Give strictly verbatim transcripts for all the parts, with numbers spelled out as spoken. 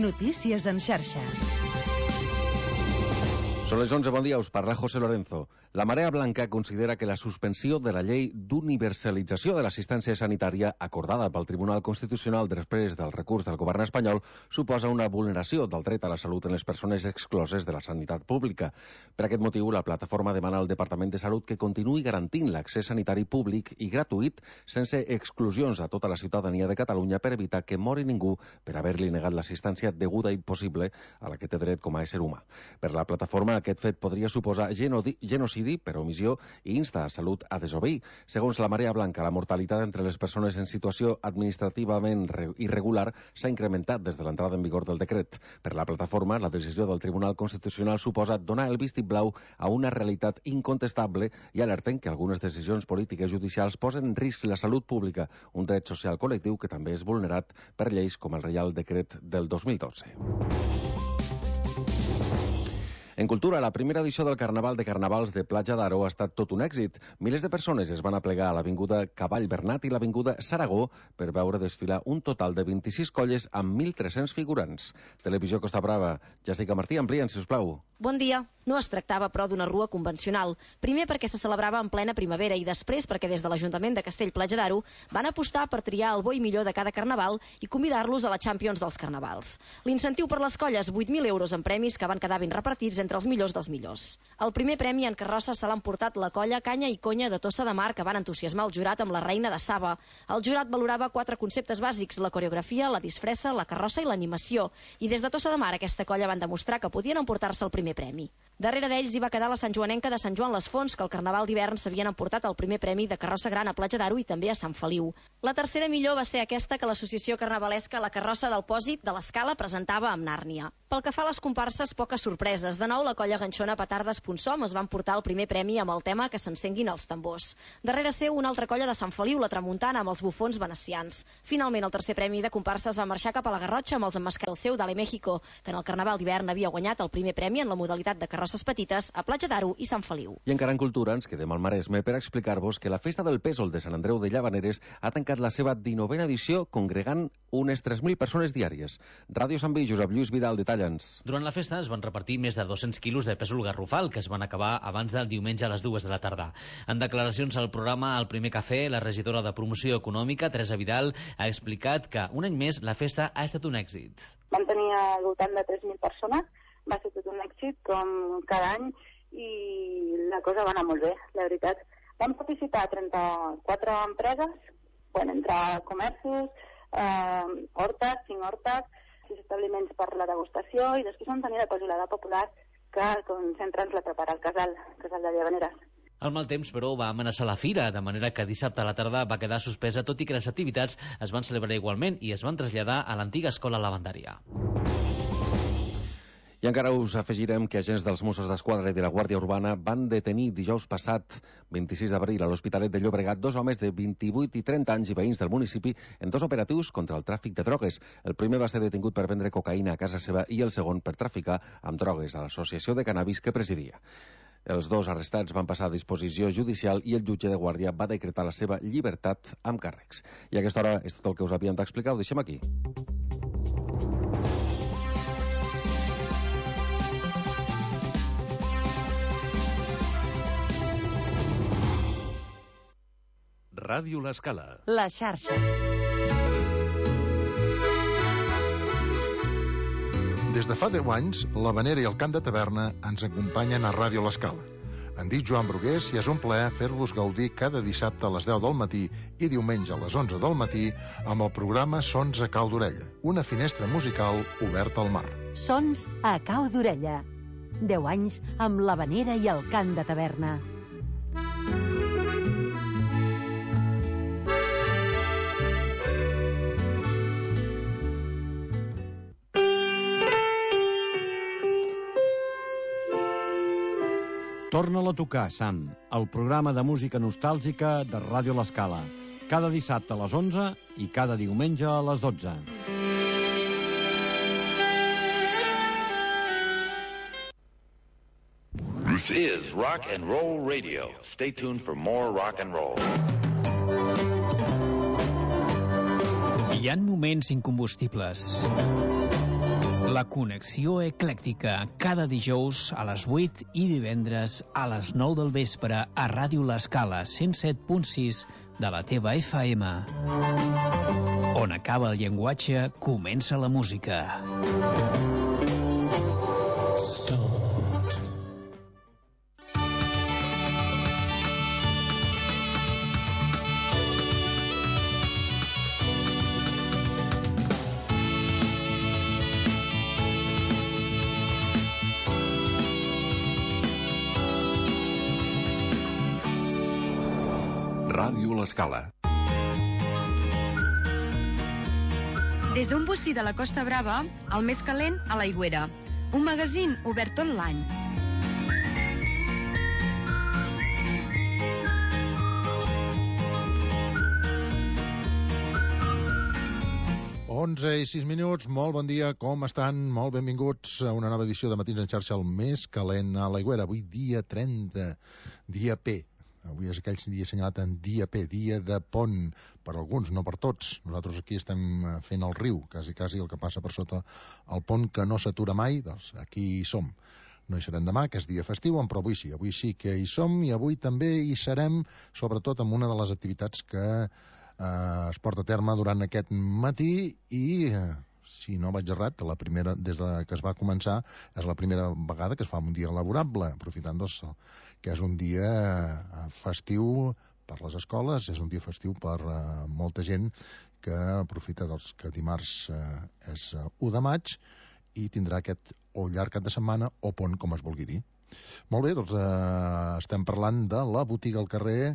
Notícies en xarxa. Són les onze, bon dia, us parla José Lorenzo. La Marea Blanca considera que la suspensió de la llei d'universalització de l'assistència sanitària acordada pel Tribunal Constitucional després del recurs del govern espanyol suposa una vulneració del dret a la salut en les persones excloses de la sanitat pública. Per aquest motiu, la plataforma demana al Departament de Salut que continuï garantint l'accés sanitari públic i gratuït sense exclusions a tota la ciutadania de Catalunya per evitar que mori ningú per haver-li negat l'assistència deguda i possible a la que té dret com a ésser humà. Per la plataforma, aquest fet podria suposar genocidi per omissió i insta a Salut a desobeir. Segons la Marea Blanca, la mortalitat entre les persones en situació administrativament irregular s'ha incrementat des de l'entrada en vigor del decret. Per la plataforma, la decisió del Tribunal Constitucional suposa donar el vistiplau a una realitat incontestable i alerten que algunes decisions polítiques judicials posen en risc la salut pública, un dret social col·lectiu que també és vulnerat per lleis com el Reial Decret del dos mil dotze. En cultura, la primera edició del Carnaval de Carnavals de Platja d'Aro ha estat tot un èxit. Milers de persones es van aplegar a l'avinguda Cavall Bernat i l'avinguda Saragó per veure desfilar un total de vint-i-sis colles amb mil tres-cents figurants. Televisió Costa Brava. Jessica Martí, amplien, si us plau. Bon dia. No es tractava, però, d'una rua convencional. Primer perquè se celebrava en plena primavera i després perquè des de l'Ajuntament de Castell-Platja d'Aro van apostar per triar el bo i millor de cada carnaval i convidar-los a la Champions dels Carnavals. L'incentiu per les colles, vuit mil euros en premis que van quedar ben repartits entre els millors dels millors. El primer premi en carrossa se l'han portat la colla Canya i Conya de Tossa de Mar, que van entusiasmar el jurat amb la Reina de Saba. El jurat valorava quatre conceptes bàsics: la coreografia, la disfressa, la carrossa i l'animació. I des de Tossa de Mar aquesta colla van demostrar que podien emportar-se el primer premi. Darrere d'ells hi va quedar la Sant Joanenca de Sant Joan les Fonts, que al Carnaval d'hivern s'havien emportat el primer premi de carrossa gran a Platja d'Aro i també a Sant Feliu. La tercera millor va ser aquesta que l'associació carnavalesca La Carrossa del Pòsit de l'Escala presentava amb Nàrnia. Pel que fa a les comparses, poques sorpreses. De nou, la colla ganxona Petardes Ponsom es van portar el primer premi amb el tema Que s'encenguin els tambors. Darrere seu, una altra colla de Sant Feliu, la Tramuntana, amb els bufons venecians. Finalment, el tercer premi de comparses va marxar cap a la Garrotxa amb els emmascarats del seu Dale México, que en el Carnaval d'hivern havia guanyat el primer premi en la modalitat de carrosses petites a Platja d'Aro i Sant Feliu. I encara en cultura ens quedem al Maresme per explicar-vos que la Festa del Pèsol de Sant Andreu de Llavaneres ha tancat la seva dinovena edició congregant unes tres mil persones diàries. Ràdio Sant Boi, Josep Lluís Vidal, detalla'ns. Durant la festa es van repartir més de dos-cents quilos de pèsol garrofal que es van acabar abans del diumenge a les dues de la tarda. En declaracions al programa El Primer Cafè, la regidora de Promoció Econòmica, Teresa Vidal, ha explicat que un any més la festa ha estat un èxit. Vam tenir al voltant de tres mil persones, va ser tot un èxit com cada any i la cosa va anar molt bé, la veritat. Vam participar trenta-quatre empreses, bueno, entre comerços, eh, hortes, cinc hortes, sis establiments per la degustació i després vam tenir la cosilada popular que com sempre ens la prepara el casal, el casal de Llavaneres. El mal temps, però, va amenaçar la fira, de manera que dissabte a la tarda va quedar suspesa, tot i que les activitats es van celebrar igualment i es van traslladar a l'antiga escola lavandària. I encara us afegirem que agents dels Mossos d'Esquadra i de la Guàrdia Urbana van detenir dijous passat, vint-i-sis d'abril, a l'Hospitalet de Llobregat, dos homes de vint-i-vuit i trenta anys i veïns del municipi en dos operatius contra el tràfic de drogues. El primer va ser detingut per vendre cocaïna a casa seva i el segon per traficar amb drogues a l'associació de cannabis que presidia. Els dos arrestats van passar a disposició judicial i el jutge de guàrdia va decretar la seva llibertat amb càrrecs. I a aquesta hora és tot el que us havíem d'explicar, ho deixem aquí. Ràdio L'Escala. La xarxa. Des de fa deu anys, l'Havanera i el Cant de Taverna ens acompanyen a Ràdio L'Escala. Em dic Joan Brugués i és un plaer fer-vos gaudir cada dissabte a les deu del matí i diumenge a les onze del matí amb el programa Sons a cau d'orella, una finestra musical oberta al mar. Sons a cau d'orella. Deu anys amb l'Havanera i el Cant de Taverna. Torna-la a tocar, Sam, el programa de música nostàlgica de Ràdio L'Escala. Cada dissabte a les onze i cada diumenge a les dotze. This is Rock and Roll Radio. Stay tuned for more rock and roll. Hi ha moments incombustibles. La connexió eclèctica, cada dijous a les vuit i divendres a les nou del vespre a Ràdio L'Escala, cent set punt sis de la teva F M. On acaba el llenguatge, comença la música. Ràdio L'Escala. Des d'un bocí de la Costa Brava, el més calent a l'Aigüera. Un magazín obert tot l'any. onze i sis minuts, molt bon dia, com estan? Molt benvinguts a una nova edició de Matins en xarxa, el més calent a l'Aigüera. Avui dia trenta, dia P. Avui és aquell dia assenyalat en dia P, dia de pont, per alguns, no per tots. Nosaltres aquí estem fent el riu, quasi, quasi el que passa per sota el pont que no s'atura mai, doncs aquí hi som. No hi serem demà, que és dia festiu, però avui sí, avui sí que hi som i avui també hi serem, sobretot amb una de les activitats que eh, es porta a terme durant aquest matí i... Eh, si no vaig errat, la primera, des de que es va començar, és la primera vegada que es fa un dia laborable, aprofitant doncs, que és un dia festiu per les escoles, és un dia festiu per uh, molta gent que aprofita doncs, que dimarts uh, és uh, u de maig i tindrà aquest o llarg cap de setmana o pont, com es vulgui dir. Molt bé, doncs uh, estem parlant de la botiga al carrer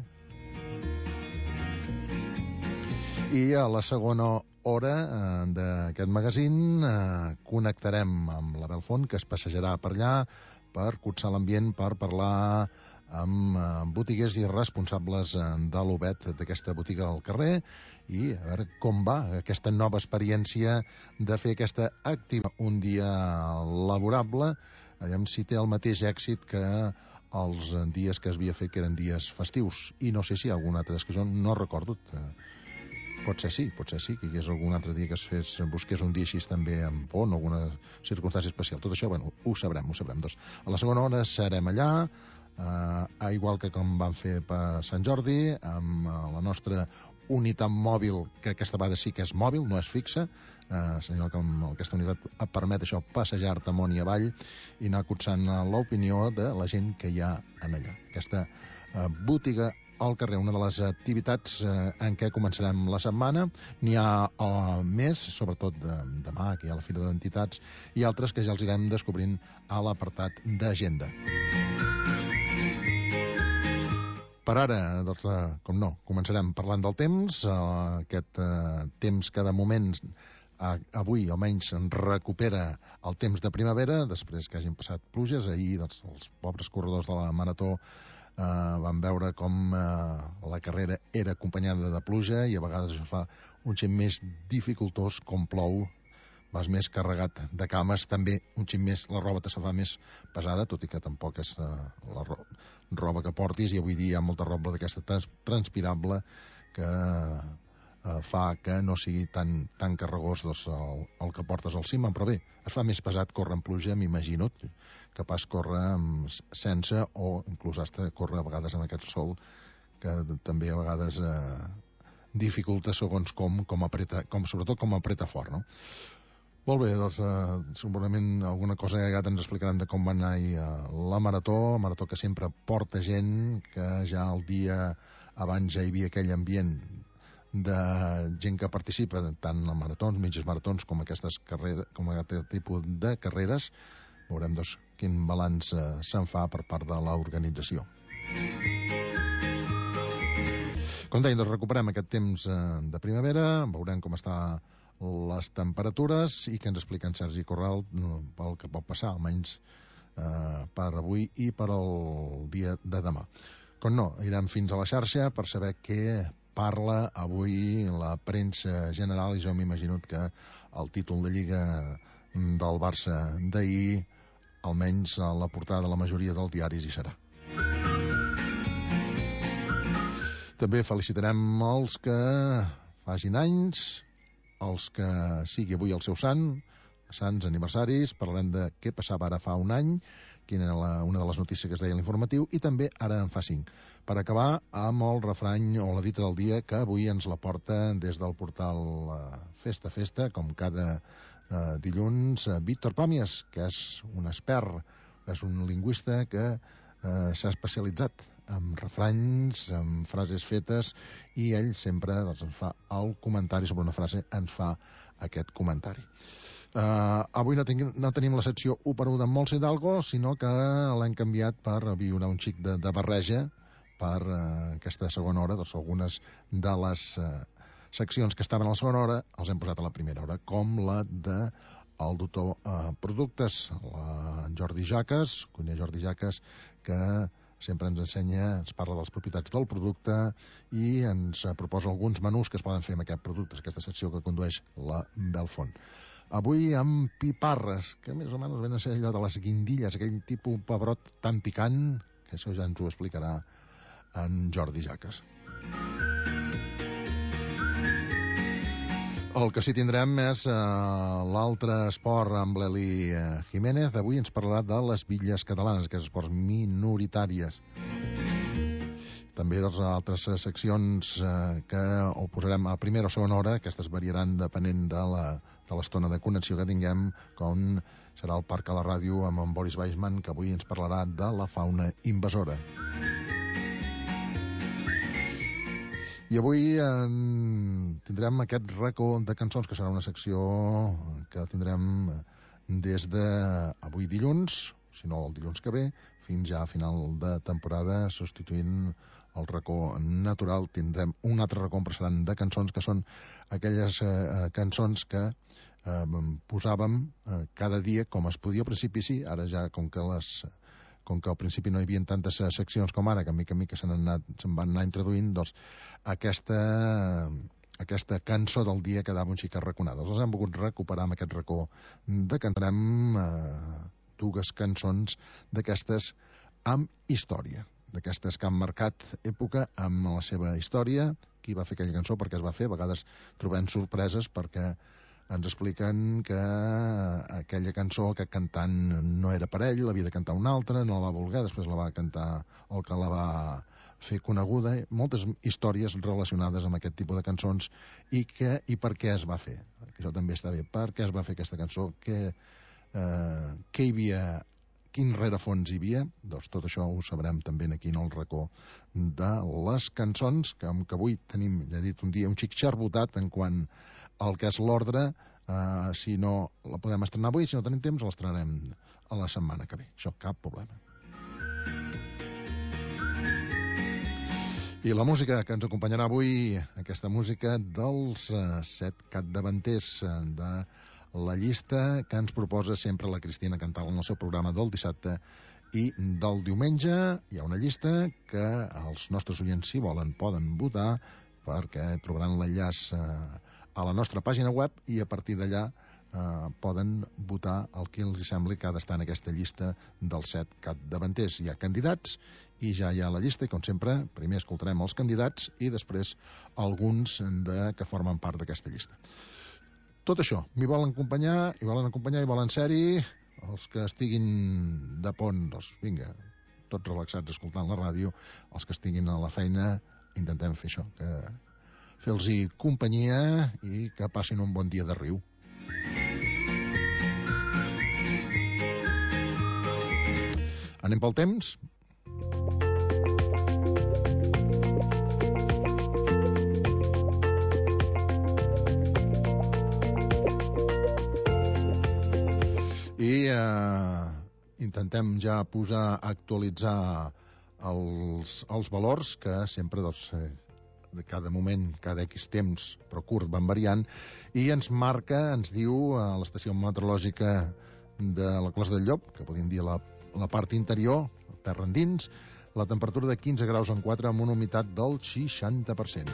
i a la segona hora eh, d'aquest magazín eh, connectarem amb la Belfont, que es passejarà per allà per cursar l'ambient, per parlar amb eh, botiguers i responsables eh, de l'Obet d'aquesta botiga al carrer i a veure com va aquesta nova experiència de fer aquesta activa un dia laborable, aviam si té el mateix èxit que els dies que es havia fet, que eren dies festius, i no sé si hi ha algun altre, és que jo no recordo. Pot ser sí, pot ser sí, que hi hagués algun altre dia que es fes, busqués un dia així també amb pont, alguna circumstància especial. Tot això, bueno, ho sabrem, ho sabrem. Doncs, a la segona hora serem allà, eh, igual que com vam fer per Sant Jordi, amb eh, la nostra unitat mòbil, que aquesta vegada sí que és mòbil, no és fixa, eh, sinó que amb aquesta unitat et permet això passejar-te amunt i avall i anar cursant l'opinió de la gent que hi ha en allà. Aquesta eh, botiga al carrer, una de les activitats eh, en què començarem la setmana. N'hi ha eh, més, sobretot de, demà, que hi ha la Fira d'Entitats, i altres que ja els irem descobrint a l'apartat d'agenda. Per ara, doncs, eh, com no, començarem parlant del temps, eh, aquest eh, temps que de moment eh, avui almenys recupera el temps de primavera, després que hagin passat pluges. Ahir doncs, els pobres corredors de la marató Uh, vam veure com uh, la carrera era acompanyada de pluja i a vegades això fa un xic més dificultós, com plou vas més carregat de cames, també un xic més, la roba te se fa més pesada, tot i que tampoc és uh, la ro roba que portis, i avui dia hi ha molta roba d'aquesta trans transpirable que uh, fa que no sigui tan, tan carregós doncs, el, el que portes al cim, però bé, es fa més pesat córrer en pluja, m'imagino, que pas córrer sense, o inclús hasta córrer a vegades amb aquest sol, que també a vegades eh, dificulta segons com, com apreta, com, sobretot com apreta fort, no? Molt bé, doncs eh, segurament alguna cosa ja ens explicaran de com va anar eh, la marató, marató que sempre porta gent, que ja el dia abans ja hi havia aquell ambient de gent que participa tant en maratons, mitges maratons, com aquestes carreres, com aquest tipus de carreres. Veurem doncs quin balanç eh, se'n fa per part de l'organització. Com deia, doncs recuperem aquest temps eh, de primavera, veurem com estan les temperatures i que ens explica en Sergi Corral pel que pot passar, almenys eh, per avui i per al dia de demà. Com no, irem fins a la xarxa per saber què parla avui la premsa general, i jo m'imagino que el títol de Lliga del Barça d'ahir, almenys a la portada de la majoria dels diaris hi serà. També felicitarem els que facin anys, els que sigui avui el seu sant, sants aniversaris, parlarem de què passava ara fa un any, quina era la, una de les notícies que es deia a l'informatiu, i també ara en fa cinc. Per acabar amb el refrany o la dita del dia, que avui ens la porta des del portal eh, Festa Festa, com cada eh, dilluns, eh, Víctor Pàmies, que és un expert, és un lingüista que eh, s'ha especialitzat en refranys, en frases fetes, i ell sempre doncs, ens fa el comentari sobre una frase, ens fa aquest comentari. Uh, avui no, tenim, no tenim la secció u per u d'en Mols Hidalgo, sinó que l'hem canviat per viure un xic de, de barreja per uh, aquesta segona hora. Doncs algunes de les uh, seccions que estaven a la segona hora els hem posat a la primera hora, com la de el doctor uh, Productes, la, en Jordi Jaques, cuiner Jordi Jaques, que sempre ens ensenya, ens parla de les propietats del producte i ens proposa alguns menús que es poden fer amb aquest producte, aquesta secció que condueix la Belfont. Avui amb piparres, que més o menys ven a ser allò de les guindilles, aquell tipus pebrot tan picant, que això ja ens ho explicarà en Jordi Jaques. El que sí tindrem és uh, l'altre esport amb l'Eli uh, Jiménez. Avui ens parlarà de les bitlles catalanes, aquests esports minoritàries. També de les altres seccions uh, que ho posarem a primera o segona hora, aquestes variaran depenent de la, de l'estona de connexió que tinguem, com serà el Parc a la Ràdio amb en Boris Weissman, que avui ens parlarà de la fauna invasora. I avui eh, tindrem aquest racó de cançons, que serà una secció que tindrem des de avui dilluns, si no el dilluns que ve, fins ja a final de temporada, substituint el racó natural. Tindrem un altre racó impressionant de cançons, que són aquelles eh, cançons que eh, posàvem eh, cada dia, com es podia al principi, sí, ara ja com que les... com que al principi no hi havia tantes seccions com ara, que mica en mica se'n anat, se'n van anar introduint, doncs aquesta, aquesta cançó del dia quedava un xic arraconada. Les hem volgut recuperar amb aquest racó de cantarem eh, dues cançons d'aquestes amb història, d'aquestes que han marcat època amb la seva història, qui va fer aquella cançó, perquè es va fer, a vegades trobem sorpreses perquè ens expliquen que aquella cançó, aquest cantant no era per ell, l'havia de cantar un altre, no la va voler, després la va cantar el que la va fer coneguda. Moltes històries relacionades amb aquest tipus de cançons i, que, i per què es va fer. Això també està bé. Per què es va fer aquesta cançó? Què, eh, què hi havia, quin rerefons hi havia? Doncs tot això ho sabrem també aquí en el racó de les cançons, que, que avui tenim, ja he dit, un dia un xic xarbotat en quant el que és l'ordre. Uh, si no la podem estrenar avui, si no tenim temps l'estrenarem a la setmana que ve, això cap problema. I la música que ens acompanyarà avui, aquesta música dels uh, set capdavanters uh, de la llista que ens proposa sempre la Cristina Cantal en el seu programa del dissabte i del diumenge. Hi ha una llista que els nostres oients, si volen, poden votar, perquè trobaran l'enllaç uh, a la nostra pàgina web i a partir d'allà eh, poden votar el que els sembli que ha d'estar en aquesta llista dels set capdavanters. Hi ha candidats i ja hi ha la llista i, com sempre, primer escoltarem els candidats i després alguns de, que formen part d'aquesta llista. Tot això, m'hi volen acompanyar, hi volen acompanyar i volen ser-hi. Els que estiguin de pont, doncs vinga, tots relaxats escoltant la ràdio. Els que estiguin a la feina, intentem fer això, que fer-los-hi companyia i que passin un bon dia de riu. Anem pel temps? I eh, intentem ja posar, actualitzar els, els valors que sempre, doncs, eh, de cada moment, cada X temps, però curt, van variant, i ens marca, ens diu a l'estació meteorològica de la Clos del Llop, que podríem dir la, la part interior, terra endins, la temperatura de quinze graus en quatre amb una humitat del seixanta per cent.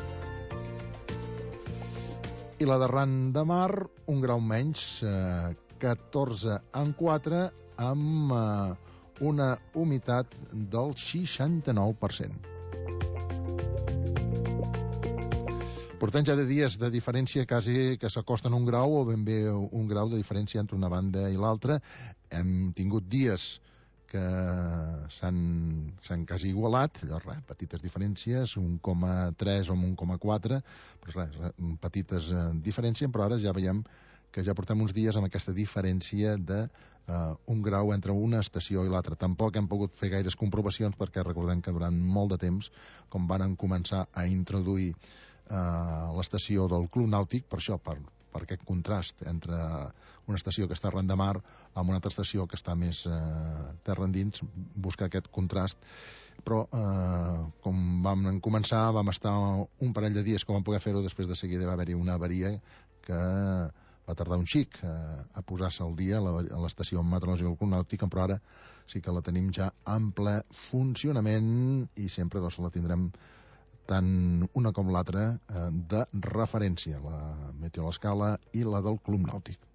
I la d'arran de mar, un grau menys, eh, catorze en quatre, amb eh, una humitat del seixanta-nou per cent. Portem ja de dies de diferència quasi que s'acosten un grau o ben bé un grau de diferència entre una banda i l'altra. Hem tingut dies que s'han quasi igualat, llavors, res, petites diferències, un coma tres o un coma quatre, però res, petites eh, diferències, però ara ja veiem que ja portem uns dies amb aquesta diferència de uh, un grau entre una estació i l'altra. Tampoc hem pogut fer gaires comprovacions perquè recordem que durant molt de temps, com van començar a introduir uh, l'estació del Club Nàutic, per això, per, per aquest contrast entre una estació que està arran de mar amb una altra estació que està més uh, terra endins, buscar aquest contrast. Però uh, com vam començar, vam estar un parell de dies que vam poder fer-ho, després de seguida va haver-hi una avaria que va tardar un xic eh, a posar-se al dia a l'estació meteorològica del Club Nàutic, però ara sí que la tenim ja en ple funcionament i sempre doncs, la tindrem tant una com l'altra eh, de referència, la Meteo L'Escala i la del Club Nàutic.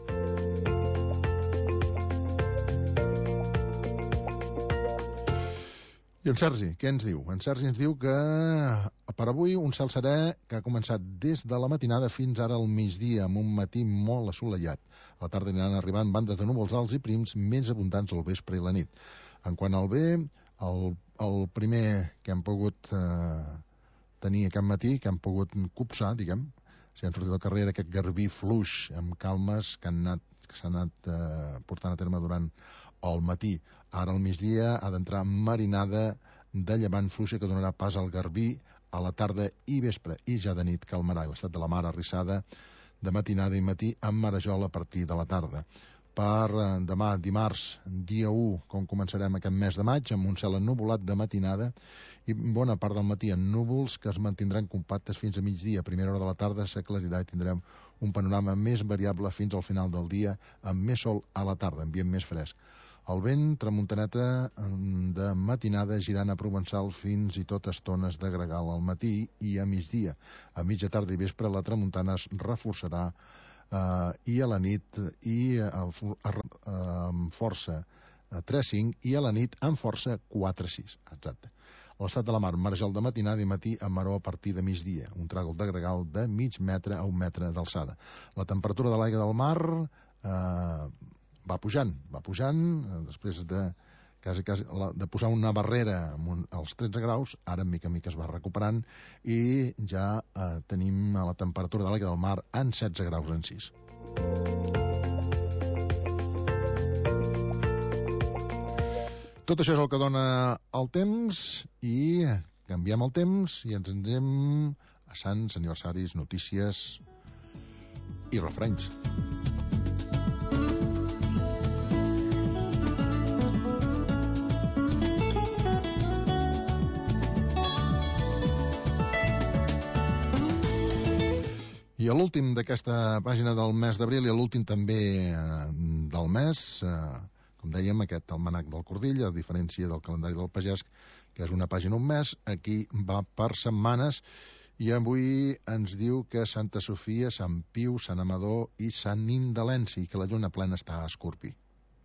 I en Sergi, què ens diu? En Sergi ens diu que per avui un cel serè que ha començat des de la matinada fins ara al migdia, amb un matí molt assolellat. A la tarda aniran arribant bandes de núvols alts i prims més abundants al vespre i la nit. En quant al bé, el, el primer que hem pogut eh, tenir aquest matí, que hem pogut copsar, diguem, si han sortit al carrer, aquest garbí fluix amb calmes que han anat, que s'han anat eh, portant a terme durant el matí. Ara al migdia ha d'entrar marinada de llevant fluixa que donarà pas al garbí a la tarda i vespre, i ja de nit calmarà. L'estat de la mar arrissada de matinada i matí amb marejol a partir de la tarda. Per eh, demà, dimarts, dia u, com començarem aquest mes de maig, amb un cel ennuvolat de matinada i bona part del matí en núvols que es mantindran compactes fins a migdia. A primera hora de la tarda s'aclarirà i tindrem un panorama més variable fins al final del dia, amb més sol a la tarda, ambient més fresc. El vent, tramuntaneta de matinada, girant a provençal fins i tot estones de gregal al matí i a migdia. A mitja tarda i vespre la tramuntana es reforçarà eh, i a la nit i amb eh, força tres cinc i a la nit amb força quatre sis. Exacte. L'estat de la mar, marejol de matinada i matí amb maró a partir de migdia. Un tràgol de gregal de mig metre a un metre d'alçada. La temperatura de l'aigua del mar eh, va pujant, va pujant, eh, després de, quasi, quasi, la, de posar una barrera un, als tretze graus, ara mica en mica es va recuperant i ja eh, tenim la temperatura de l'aigua del mar en setze graus en sis. Tot això és el que dona el temps i canviem el temps i ens anem a sants, aniversaris, notícies i refrenys. I a l'últim d'aquesta pàgina del mes d'abril i a l'últim també eh, del mes, eh, com dèiem, aquest almanac del Cordill, a diferència del calendari del pagès, que és una pàgina un mes, aquí va per setmanes, i avui ens diu que Santa Sofia, Sant Piu, Sant Amador i Sant Indelenci, i que la lluna plena està a Escorpí.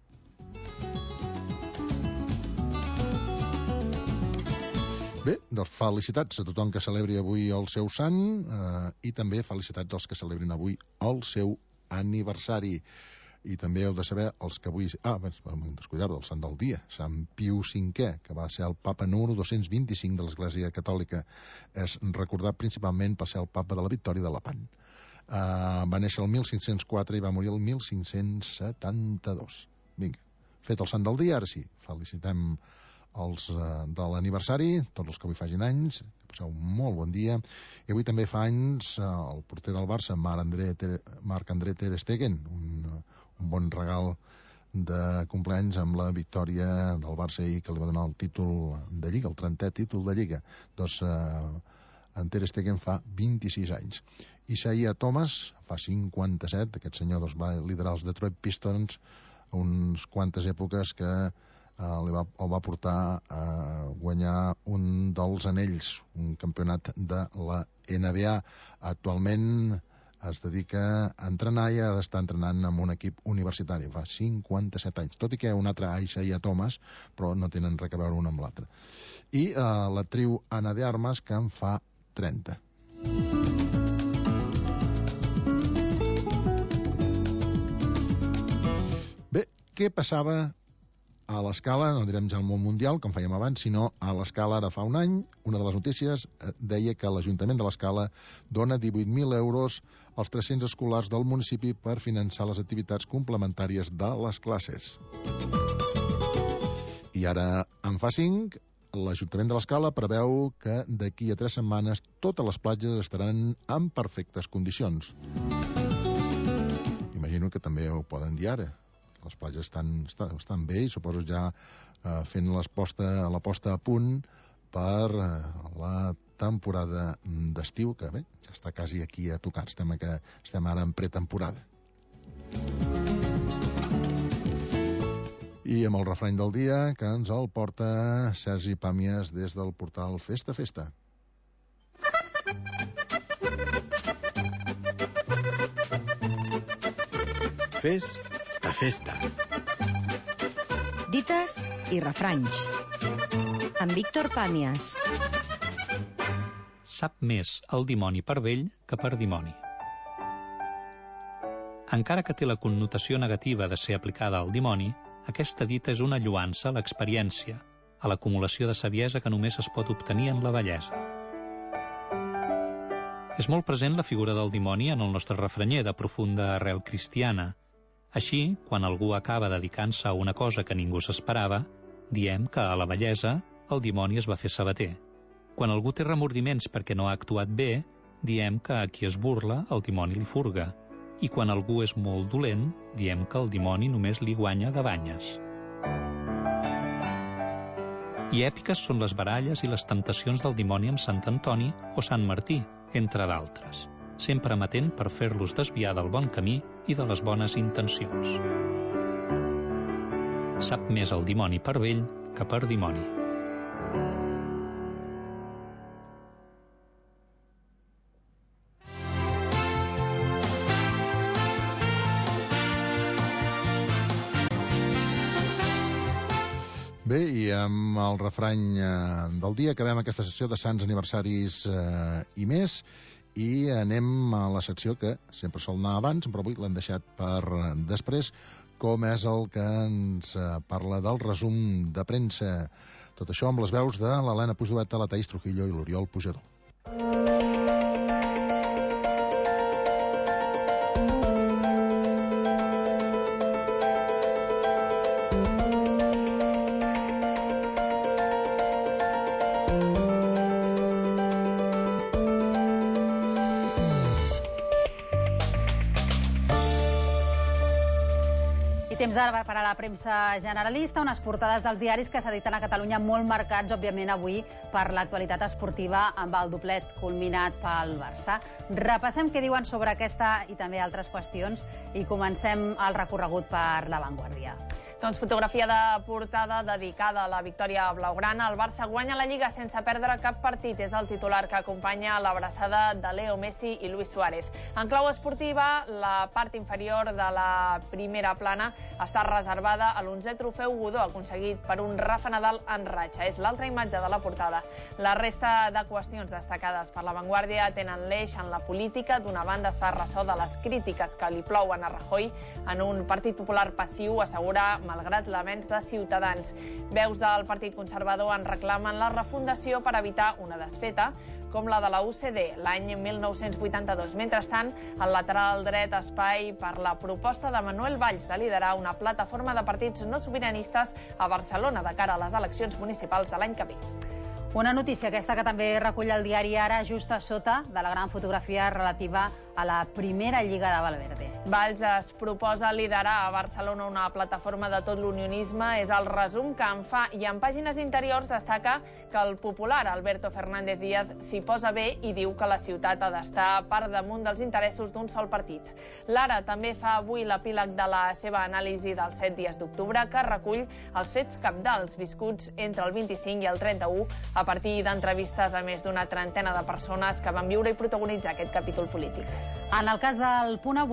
Bé, doncs felicitats a tothom que celebri avui el seu sant eh, i també felicitats als que celebrin avui el seu aniversari. I també heu de saber els que avui... Ah, bé, vam descuidar-ho, el sant del dia, Sant Piu cinquè, que va ser el papa número dos-cents vint-i-cinc de l'Església Catòlica. És recordat principalment per ser el papa de la Victòria de Lepant. Uh, va néixer el mil cinc-cents quatre i va morir el mil cinc-cents setanta-dos. Vinga, fet el sant del dia, ara sí, felicitem els uh, de l'aniversari, tots els que avui facin anys, que passeu un molt bon dia. I avui també fa anys uh, el porter del Barça, Marc-André Ter, Marc-André Ter Stegen, un, un bon regal de compleanys amb la victòria del Barça ahir, que li va donar el títol de Lliga, el trentè títol de Lliga. Doncs uh, en Ter Stegen fa vint-i-sis anys. Isaiah Thomas fa cinquanta-set, aquest senyor doncs, va liderar els Detroit Pistons uns quantes èpoques que Uh, li va, el va portar a guanyar un dels anells, un campionat de la N B A. Actualment es dedica a entrenar i ara està entrenant amb un equip universitari. Fa cinquanta-set anys, tot i que un altre Isaiah Thomas, però no tenen res a veure un amb l'altre. I uh, l'actriu Ana de Armas, que en fa trenta. què passava a l'escala, no direm ja al món mundial, com fèiem abans, sinó a l'escala ara fa un any. Una de les notícies deia que l'Ajuntament de l'Escala dona divuit mil euros als tres-cents escolars del municipi per finançar les activitats complementàries de les classes. I ara en fa cinc, l'Ajuntament de l'Escala preveu que d'aquí a tres setmanes totes les platges estaran en perfectes condicions. Imagino que també ho poden dir ara. Les platges estan, estan, estan bé i suposo ja eh, fent la posta a punt per eh, la temporada d'estiu, que bé, ja està quasi aquí a tocar. Estem, a que, estem ara en pretemporada. I amb el refrany del dia, que ens el porta Sergi Pàmies des del portal Festa Festa. Fes a festa. Dites i refranys. Amb Víctor Pàmies. Sap més el dimoni per vell que per dimoni. Encara que té la connotació negativa de ser aplicada al dimoni, aquesta dita és una lloança a l'experiència, a l'acumulació de saviesa que només es pot obtenir en la vellesa. És molt present la figura del dimoni en el nostre refranyer de profunda arrel cristiana. Així, quan algú acaba dedicant-se a una cosa que ningú s'esperava, diem que a la vellesa el dimoni es va fer sabater. Quan algú té remordiments perquè no ha actuat bé, diem que a qui es burla el dimoni li furga. I quan algú és molt dolent, diem que el dimoni només li guanya de banyes. I èpiques són les baralles i les temptacions del dimoni amb Sant Antoni o Sant Martí, entre d'altres, sempre amatent per fer-los desviar del bon camí i de les bones intencions. Sap més el dimoni per vell que per dimoni. Bé, i amb el refrany eh, del dia acabem aquesta sessió de Sants Aniversaris eh, i més, i anem a la secció que sempre sol anar abans, però avui l'hem deixat per després, com és el que ens parla del resum de premsa. Tot això amb les veus de l'Helena Pujolet, la Taís Trujillo i l'Oriol Pujador. Temps ara per a la premsa generalista, unes portades dels diaris que s'editen a Catalunya molt marcats, òbviament, avui per l'actualitat esportiva amb el doblet culminat pel Barça. Repassem què diuen sobre aquesta i també altres qüestions i comencem el recorregut per La Vanguardia. Doncs fotografia de portada dedicada a la victòria blaugrana. El Barça guanya la Lliga sense perdre cap partit. És el titular que acompanya l'abraçada de Leo Messi i Luis Suárez. En clau esportiva, la part inferior de la primera plana està reservada a l'onzè trofeu Godó, aconseguit per un Rafa Nadal en ratxa. És l'altra imatge de la portada. La resta de qüestions destacades per La Vanguardia tenen l'eix en la política. D'una banda es fa ressò de les crítiques que li plouen a Rajoy en un Partit Popular passiu, assegura, malgrat l'avenç de Ciutadans. Veus del Partit Conservador en reclamen la refundació per evitar una desfeta, com la de la U C D l'any mil nou-cents vuitanta-dos. Mentrestant, al lateral dret espai per la proposta de Manuel Valls de liderar una plataforma de partits no sobiranistes a Barcelona de cara a les eleccions municipals de l'any que ve. Una notícia aquesta que també recull el diari Ara, just a sota de la gran fotografia relativa a la primera Lliga de Valverde. Valls es proposa liderar a Barcelona una plataforma de tot l'unionisme. És el resum que en fa, i en pàgines interiors destaca que el popular Alberto Fernández Díaz s'hi posa bé i diu que la ciutat ha d'estar per damunt dels interessos d'un sol partit. L'Ara també fa avui l'epíleg de la seva anàlisi dels set dies d'octubre, que recull els fets cabdals viscuts entre el vint-i-cinc i el trenta-u a partir d'entrevistes a més d'una trentena de persones que van viure i protagonitzar aquest capítol polític. En el cas del Punt Avui, la crònica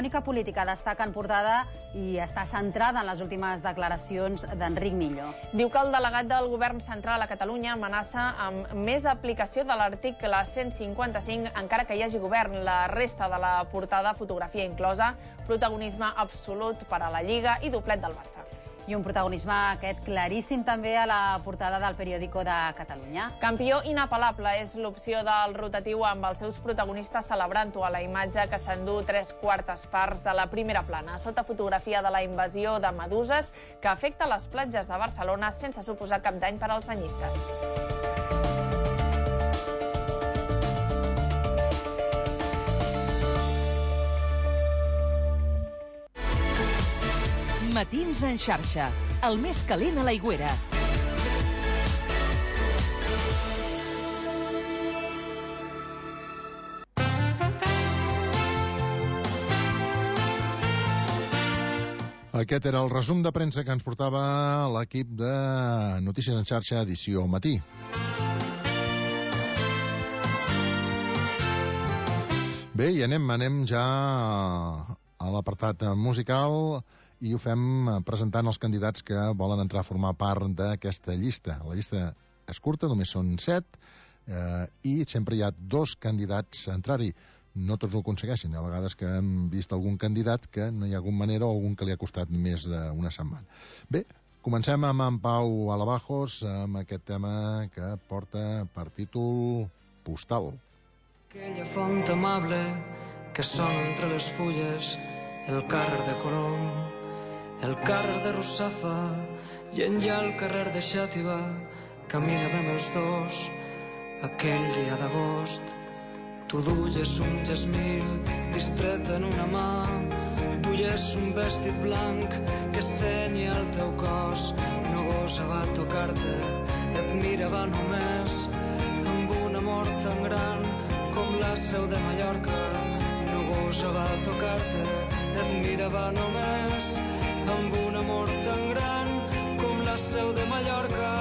crònica política destaca en portada i està centrada en les últimes declaracions d'Enric Millo. Diu que el delegat del govern central a Catalunya amenaça amb més aplicació de l'article cent cinquanta-cinc encara que hi hagi govern. La resta de la portada, fotografia inclosa, protagonisme absolut per a la Lliga i doblet del Barça. I un protagonisme aquest claríssim també a la portada del Periódico de Catalunya. Campió inapel·lable és l'opció del rotatiu amb els seus protagonistes celebrant-ho a la imatge que s'endú tres quartes parts de la primera plana, sota fotografia de la invasió de meduses que afecta les platges de Barcelona sense suposar cap dany per als banyistes. Matins en xarxa, el més calent a l'Aigüera. Aquest era el resum de premsa que ens portava l'equip de Notícies en xarxa, edició matí. Bé, i anem, anem ja a l'apartat musical i ho fem presentant els candidats que volen entrar a formar part d'aquesta llista. La llista és curta, només són set, eh, i sempre hi ha dos candidats a entrar-hi. No tots ho aconsegueixen. Hi ha vegades que hem vist algun candidat que no hi ha hagut manera o algun que li ha costat més d'una setmana. Bé, comencem amb en Pau Alabajos, amb aquest tema que porta per títol Postal. Aquella font amable que sona entre les fulles, el carrer de Colom, el carrer de Russafa i enllà el carrer de Xàtiva caminàvem els dos aquell dia d'agost. Tu duies un jasmil distret en una mà, duies un vestit blanc que senya el teu cos, no gosava tocar-te, et mirava només amb un amor tan gran com la seu de Mallorca. No gosava tocar-te, et mirava només amb un amor tan gran com la seu de Mallorca.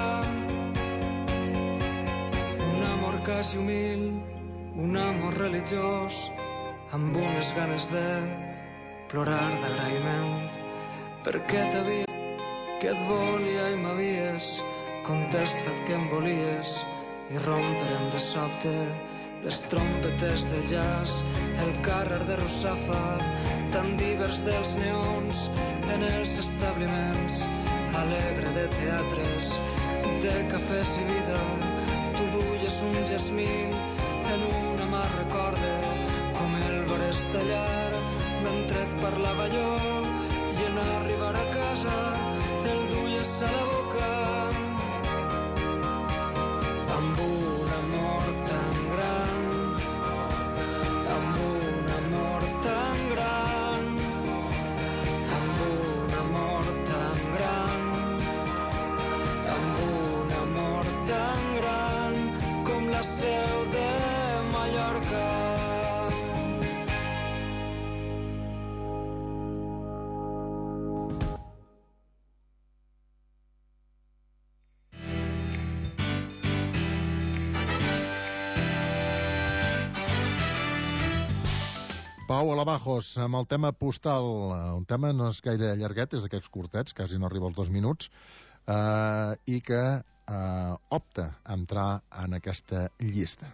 Un amor quasi humil, un amor religiós, amb unes ganes de plorar d'agraïment, perquè t'havia que et volia i m'havies contestat que em volies i romperen de sobte les trompetes de jazz, el carrer de Russafa, tan divers dels neons en els establiments, alegre de teatres, de cafès i vida. Tu duies un jasmil en una mà, recorde com el vares tallar mentre et parlava jo, i en arribar a casa el duies a la boca amb un amor tan gran, amb un amor tan gran, amb un amor tan gran, amb un amor tan gran com la seu de Mallorca. Pau Alabajos, amb el tema Postal. Un tema no és gaire llarguet, és d'aquests curtets, quasi no arriba als dos minuts, eh, i que eh, opta a entrar en aquesta llista.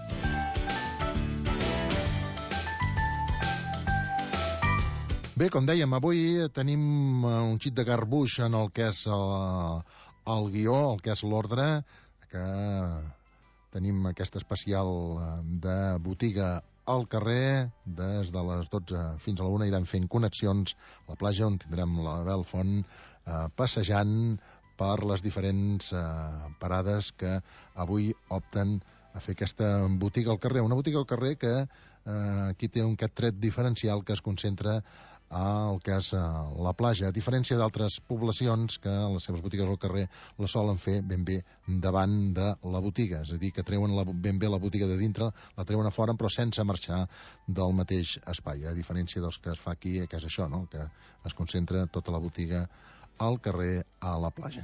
Bé, com dèiem, avui tenim un xic de garbuix en el que és el, el guió, el que és l'ordre, que tenim aquest especial de botiga al carrer. Des de les dotze fins a la una irem fent connexions a la platja, on tindrem la Bel Font eh, passejant per les diferents eh, parades que avui opten a fer aquesta botiga al carrer. Una botiga al carrer que eh, aquí té un aquest tret diferencial que es concentra al que és la platja, a diferència d'altres poblacions que les seves botigues al carrer la solen fer ben bé davant de la botiga, és a dir, que treuen la, ben bé la botiga de dintre, la treuen a fora, però sense marxar del mateix espai, a diferència dels que es fa aquí, que és això, no?, que es concentra tota la botiga al carrer, a la platja.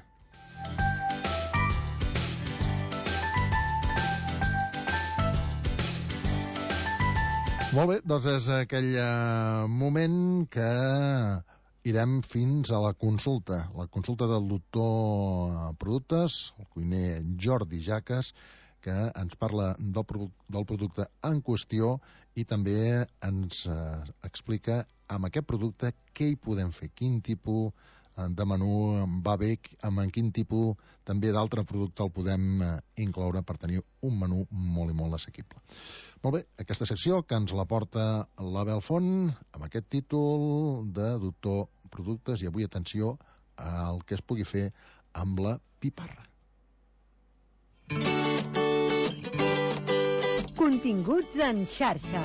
Molt bé, doncs és aquell uh, moment que irem fins a la consulta, la consulta del doctor Productes, el cuiner Jordi Jaques, que ens parla del, produ del producte en qüestió i també ens uh, explica amb aquest producte què hi podem fer, quin tipus de menú va bé, amb quin tipus també d'altre producte el podem incloure per tenir un menú molt i molt assequible. Molt bé, aquesta secció que ens la porta l'Abel Font amb aquest títol de doctor Productes, i avui atenció al que es pugui fer amb la piparra. Continguts en xarxa.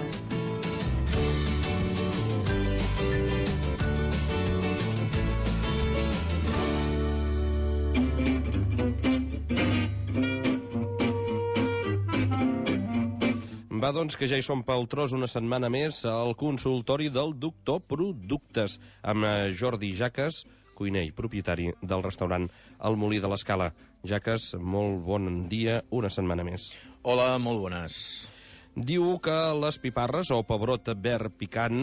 Va, doncs, que ja hi som pel tros una setmana més al consultori del doctor Productes amb Jordi Jaques, cuiner i propietari del restaurant El Molí de l'Escala. Jaques, molt bon dia, una setmana més. Hola, molt bones. Diu que les piparres, o pebrot verd picant,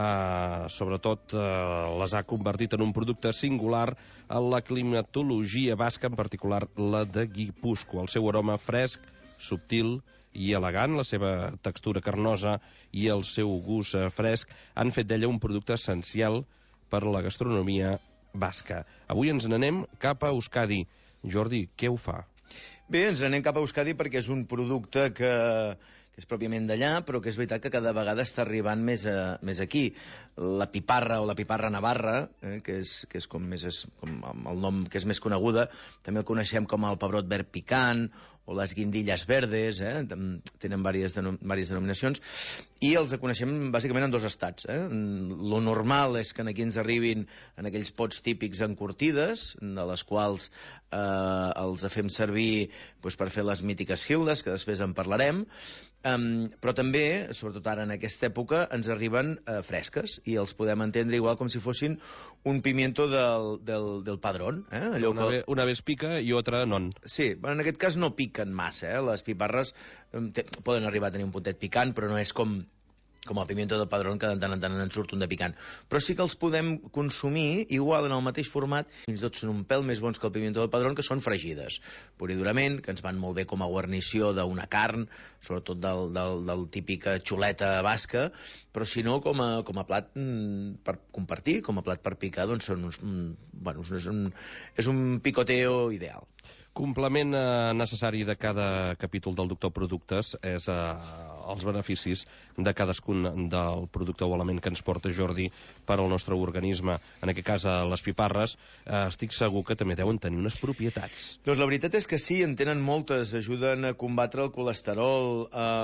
eh, sobretot eh, les ha convertit en un producte singular a la climatologia basca, en particular la de Guipúscoa. El seu aroma fresc, subtil i elegant, la seva textura carnosa i el seu gust fresc han fet d'ella un producte essencial per a la gastronomia basca. Avui ens n'anem cap a Euskadi. Jordi, què ho fa? Bé, ens n'anem cap a Euskadi perquè és un producte que, que és pròpiament d'allà, però que és veritat que cada vegada està arribant més, a, més aquí. La piparra o la piparra navarra, eh, que, és, que és com més és, com el nom que és més coneguda, també el coneixem com el pebrot verd picant o les guindilles verdes, eh? Tenen diverses, denom diverses denominacions, i els coneixem bàsicament en dos estats. Eh? Lo normal és que aquí ens arribin en aquells pots típics encurtides, de les quals eh, els fem servir doncs, per fer les mítiques hildes, que després en parlarem, um, però també, sobretot ara en aquesta època, ens arriben eh, fresques, i els podem entendre igual com si fossin un pimiento del, del, del padrón. Eh? Allò una, que... ve, una vez pica i otra non. Sí, en aquest cas no piquen massa, eh? Les piparres eh, poden arribar a tenir un puntet picant, però no és com, com el pimiento del padrón, que de tant en tant en surt un de picant. Però sí que els podem consumir igual en el mateix format, fins i tot són un pèl més bons que el pimiento del padrón, que són fregides, pur i durament, que ens van molt bé com a guarnició d'una carn, sobretot del, del, del típica xuleta basca, però si no, com a, com a plat mm, per compartir, com a plat per picar, doncs són uns, mm, bueno, és, un, és un picoteo ideal. Complement eh, necessari de cada capítol del doctor Productes és eh, els beneficis de cadascun del producte o element que ens porta Jordi per al nostre organisme. En aquest cas, a les piparres, eh, estic segur que també deuen tenir unes propietats. Doncs la veritat és que sí, en tenen moltes. Ajuden a combatre el colesterol,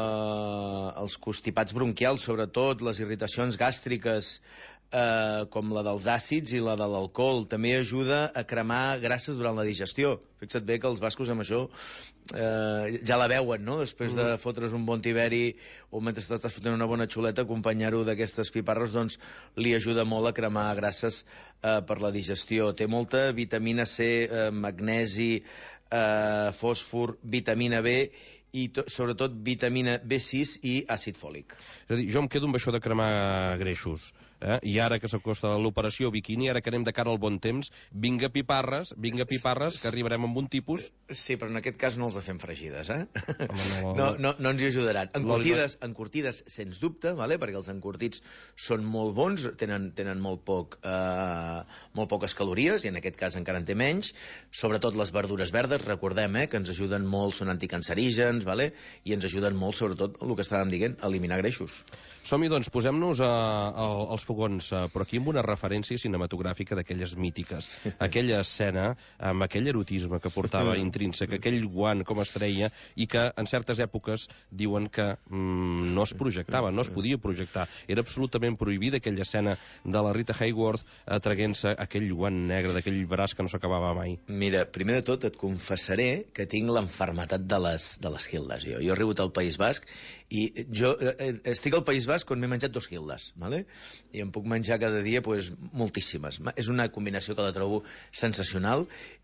eh, els constipats bronquials, sobretot, les irritacions gàstriques, Eh, com la dels àcids i la de l'alcohol. També ajuda a cremar grasses durant la digestió. Fixa't bé que els bascos amb això eh, ja la veuen, no? Després mm. de fotre's un bon tiberi o mentre estàs fotent una bona xuleta, acompanyar-ho d'aquestes piparres, doncs li ajuda molt a cremar grasses eh, per la digestió. Té molta vitamina C, eh, magnesi, eh, fòsfor, vitamina B i sobretot vitamina B sis i àcid fòlic. És a dir, jo em quedo amb això de cremar greixos. Eh? I ara que s'acosta l'operació bikini, ara que anem de cara al bon temps, vinga piparres, vinga piparres, que arribarem amb un tipus... Sí, però en aquest cas no els fem fregides, eh? Home, no... No, no, no ens hi ajudaran. Encurtides, encurtides sens dubte, vale? Perquè els encurtits són molt bons, tenen, tenen molt, poc, eh, molt poques calories, i en aquest cas encara en té menys. Sobretot les verdures verdes, recordem, eh, que ens ajuden molt, són anticancerígens, vale? I ens ajuden molt, sobretot, el que estàvem dient, a eliminar greixos. Som-hi, doncs, posem-nos als fogons, però aquí amb una referència cinematogràfica d'aquelles mítiques. Aquella escena amb aquell erotisme que portava intrínsec, aquell guant com es treia, i que en certes èpoques diuen que mm, no es projectava, no es podia projectar. Era absolutament prohibida aquella escena de la Rita Hayworth traguent-se aquell guant negre d'aquell braç que no s'acabava mai. Mira, primer de tot et confessaré que tinc l'enfermetat de les, de les les Gildes, jo. Jo he arribat al País Basc i jo eh, estic al País Basc on m'he menjat dos Gildes, ¿vale? I em puc menjar cada dia pues, moltíssimes. És una combinació que la trobo sensacional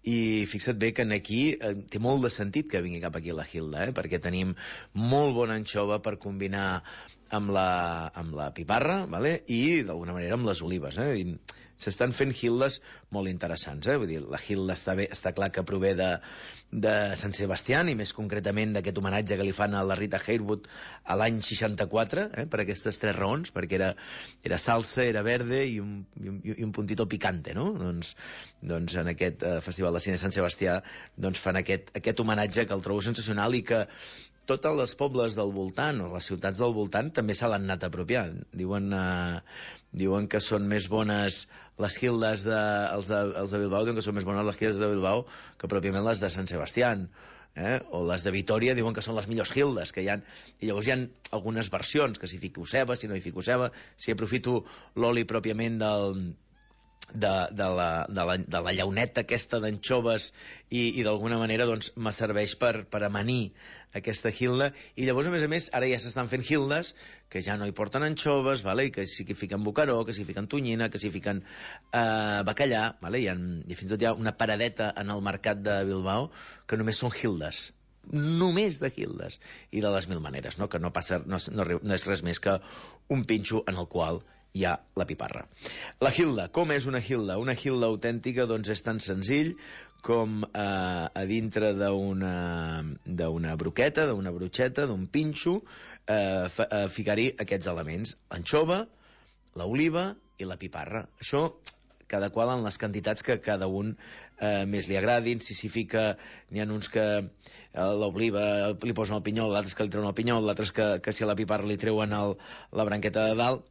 i fixa't bé que aquí eh, té molt de sentit que vingui cap aquí la Gilda, eh? Perquè tenim molt bona anxova per combinar amb la, amb la piparra, ¿vale? I d'alguna manera amb les olives, eh? I s'estan fent Gildes molt interessants, eh? Vull dir, la Gilda està, bé, està clar que prové de, de Sant Sebastián i més concretament d'aquest homenatge que li fan a la Rita Hayworth a l'any seixanta-quatre, eh? Per aquestes tres raons, perquè era, era salsa, era verde i un, i un, i un puntito picante, no? Doncs, doncs en aquest eh, Festival de Cine de Sant Sebastià doncs fan aquest, aquest homenatge que el trobo sensacional i que tots els pobles del voltant, o les ciutats del voltant, també se l'han anat apropiant. Diuen, eh, diuen que són més bones les Gildes de, els de, els de Bilbao, diuen que són més bones les Gildes de Bilbao que pròpiament les de Sant Sebastián. Eh? O les de Vitoria diuen que són les millors Gildes que hi ha. I llavors hi ha algunes versions, que si fico ceba, si no hi fico ceba, si aprofito l'oli pròpiament del... De, de, la, de, la, de la llauneta aquesta d'anxoves i, i d'alguna manera doncs, me serveix per, per amanir aquesta Gilda. I llavors, a més a més, ara ja s'estan fent Gildes que ja no hi porten anxoves, vale? I que sí que fiquen bocaró, que sí que fiquen tonyina, que sí que fiquen eh, bacallà, vale? I, en, i fins i tot hi ha una paradeta en el mercat de Bilbao que només són Gildes, només de Gildes i de les mil maneres, no? Que no, passa, no, no, no és res més que un pinxo en el qual hi ha la piparra. La Gilda, com és una Gilda? Una Gilda autèntica doncs és tan senzill com eh, a dintre d'una d'una broqueta, d'una brotxeta, d'un pinxo, eh, eh, ficar-hi aquests elements: l'anxova, l'oliva i la piparra. Això cada qual en les quantitats que cada un eh, més li agradin. Si s'hi fica, n'hi ha uns que eh, l'oliva li posen el pinyol, l'altres que li treuen el pinyol, l'altres que, que si a la piparra li treuen el, la branqueta de dalt,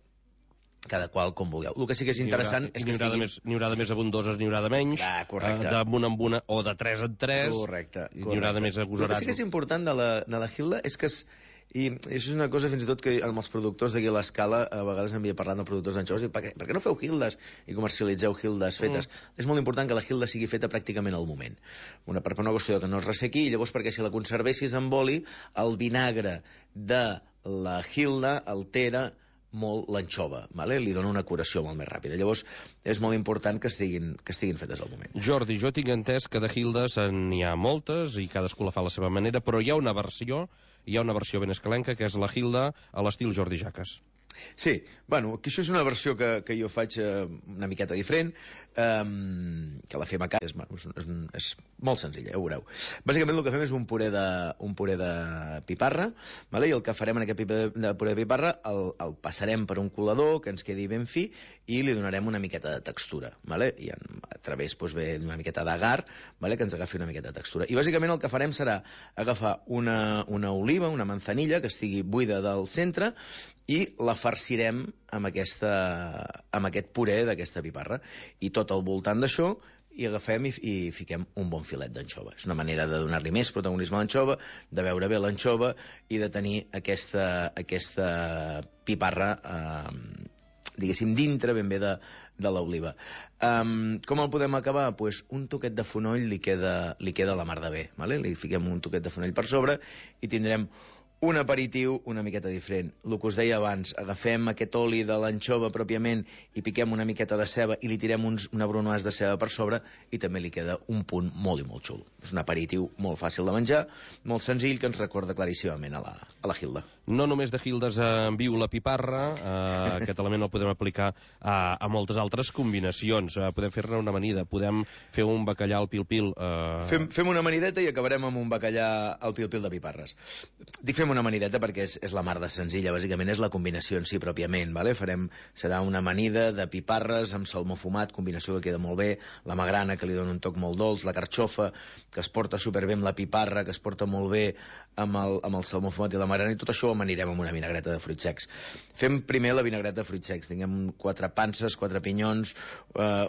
cada qual com vulgueu. El que sí que és interessant és que n'hi haurà, estigui... n'hi haurà de més abundoses, n'hi haurà de menys, ah, correcte. Eh, d'una en una o de tres en tres, correcte, i n'hi haurà de més agosarats. El que sí que és important de la, de la Gilda és que es, i això és una cosa fins i tot que amb els productors d'aquí a l'Escala a vegades m'havia parlat amb productors d'anxoves i per què, per què no feu Gildes i comercialitzeu Gildes fetes? Mm. És molt important que la Gilda sigui feta pràcticament al moment, una, per una qüestió que no es ressequi, i llavors perquè si la conservessis amb oli, el vinagre de la Gilda altera molt l'anxova, vale? Li dona una curació molt més ràpida. Llavors, és molt important que estiguin, que estiguin fetes al moment. Jordi, jo tinc entès que de Gildes n'hi ha moltes i cadascú la fa a la seva manera, però hi ha una versió, hi ha una versió ben escalenca, que és la Gilda a l'estil Jordi Jaques. Sí, bueno, aquí això és una versió que, que jo faig eh, una miqueta diferent, eh, que la fem a casa, és, és, és, és molt senzilla, ja ho veureu. Bàsicament el que fem és un puré de, un puré de piparra, vale? I el que farem en aquest de puré de piparra el, el passarem per un colador que ens quedi ben fi i li donarem una miqueta de textura, vale? I en, a través doncs, ve una miqueta d'agar, vale? Que ens agafi una miqueta de textura. I bàsicament el que farem serà agafar una, una oliva, una manzanilla que estigui buida del centre i la farcirem amb, aquesta, amb aquest puré d'aquesta piparra. I tot al voltant d'això i agafem i, i fiquem un bon filet d'anxova. És una manera de donar-li més protagonisme a l'anxova, de veure bé l'anxova i de tenir aquesta, aquesta piparra, eh, diguéssim, dintre ben bé de, de l'oliva. Um, com el podem acabar? Pues un toquet de fonoll li queda, li queda la mar de bé. Vale? Li fiquem un toquet de fonoll per sobre i tindrem un aperitiu una miqueta diferent. El que us deia abans, agafem aquest oli de l'anxova pròpiament i piquem una miqueta de ceba i li tirem uns, una bronoise de ceba per sobre i també li queda un punt molt i molt xulo. És un aperitiu molt fàcil de menjar, molt senzill, que ens recorda claríssimament a la, a la Gilda. No només de Gildes en viu la piparra, eh, aquest element el podem aplicar a, a moltes altres combinacions. Eh, podem fer-ne una amanida, podem fer un bacallà al pil-pil. Eh... Fem, fem una amanideta i acabarem amb un bacallà al pil-pil de piparres. Dic fem una amanideta perquè és, és la mar de senzilla, bàsicament és la combinació en si pròpiament, vale? Farem, serà una amanida de piparres amb salmó fumat, combinació que queda molt bé, la magrana que li dona un toc molt dolç, la carxofa que es porta superbé amb la piparra, que es porta molt bé amb el, amb el salmó fumat i la magrana, i tot això ho amanirem amb una vinagreta de fruits secs. Fem primer la vinagreta de fruits secs, tinguem quatre panses, quatre pinyons, eh,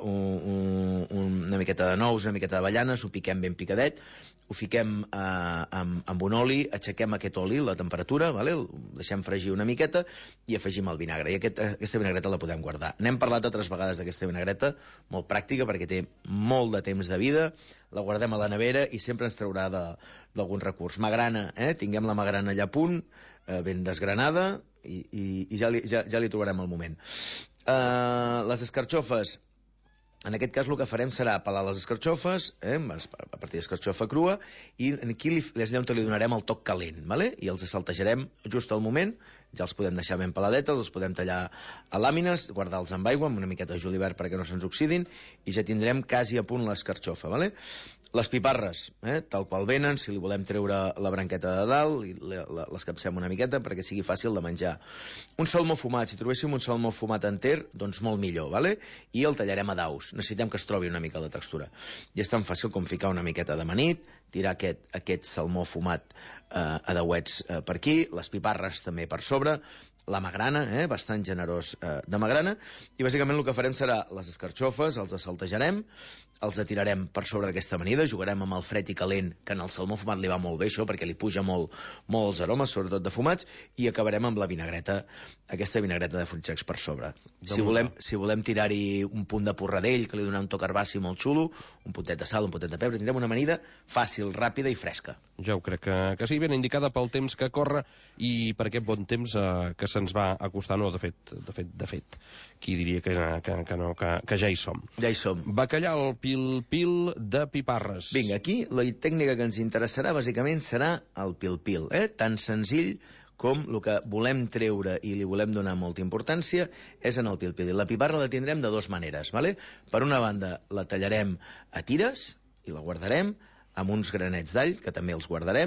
un, un, una miqueta de nous, una miqueta d'avellanes, ho piquem ben picadet, ho fiquem eh, amb, amb un oli, aixequem aquest oli, la temperatura, vale? El deixem fregir una miqueta i afegim el vinagre. I aquest, aquesta vinagreta la podem guardar. N'hem parlat altres vegades d'aquesta vinagreta, molt pràctica perquè té molt de temps de vida, la guardem a la nevera i sempre ens traurà d'algun recurs. Magrana, eh? Tinguem la magrana allà a punt, eh, ben desgranada, i, i, i ja, li, ja, ja li trobarem el moment. Eh, les escarxofes, en aquest cas el que farem serà pelar les escarxofes, eh, a partir d'escarxofa crua, i aquí li, és allà on li donarem el toc calent, vale? I els saltejarem just al moment, ja els podem deixar ben peladetes, els podem tallar a làmines, guardar-los amb aigua, amb una miqueta de julivert perquè no se'ns oxidin, i ja tindrem quasi a punt l'escarxofa, vale? Les piparres, eh, tal qual venen, si li volem treure la branqueta de dalt, i les capcem una miqueta perquè sigui fàcil de menjar. Un salmó fumat, si trobéssim un salmó fumat enter, doncs molt millor, vale? I el tallarem a daus, necessitem que es trobi una mica la textura. I és tan fàcil com ficar una miqueta d'amanit, tirar aquest, aquest salmó fumat eh, a dauets eh, per aquí, les piparres també per sobre, la magrana, eh, bastant generós eh, de magrana, i bàsicament el que farem serà les escarxofes, els saltejarem, els atirarem per sobre d'aquesta amanida, jugarem amb el fred i calent, que en el salmó fumat li va molt bé això, perquè li puja molt, molt els aromes, sobretot de fumats, i acabarem amb la vinagreta, aquesta vinagreta de fruits secs per sobre. Si volem, si volem tirar-hi un punt de porradell, que li dona un toc herbaci molt xulo, un puntet de sal, un puntet de pebre, tindrem una amanida fàcil, ràpida i fresca. Ja ho crec que, que sí, ben indicada pel temps que corre i per aquest bon temps eh, que se'ns va acostar, no, de fet, de fet, de fet, qui diria que, que, que no, que, que ja hi som. Ja hi som. Bacallà al pil-pil de piparres. Vinga, aquí la tècnica que ens interessarà bàsicament serà el pil-pil, eh? Tan senzill com el que volem treure i li volem donar molta importància és en el pil-pil. La piparra la tindrem de dues maneres, vale? Per una banda la tallarem a tires i la guardarem, amb uns granets d'all, que també els guardarem,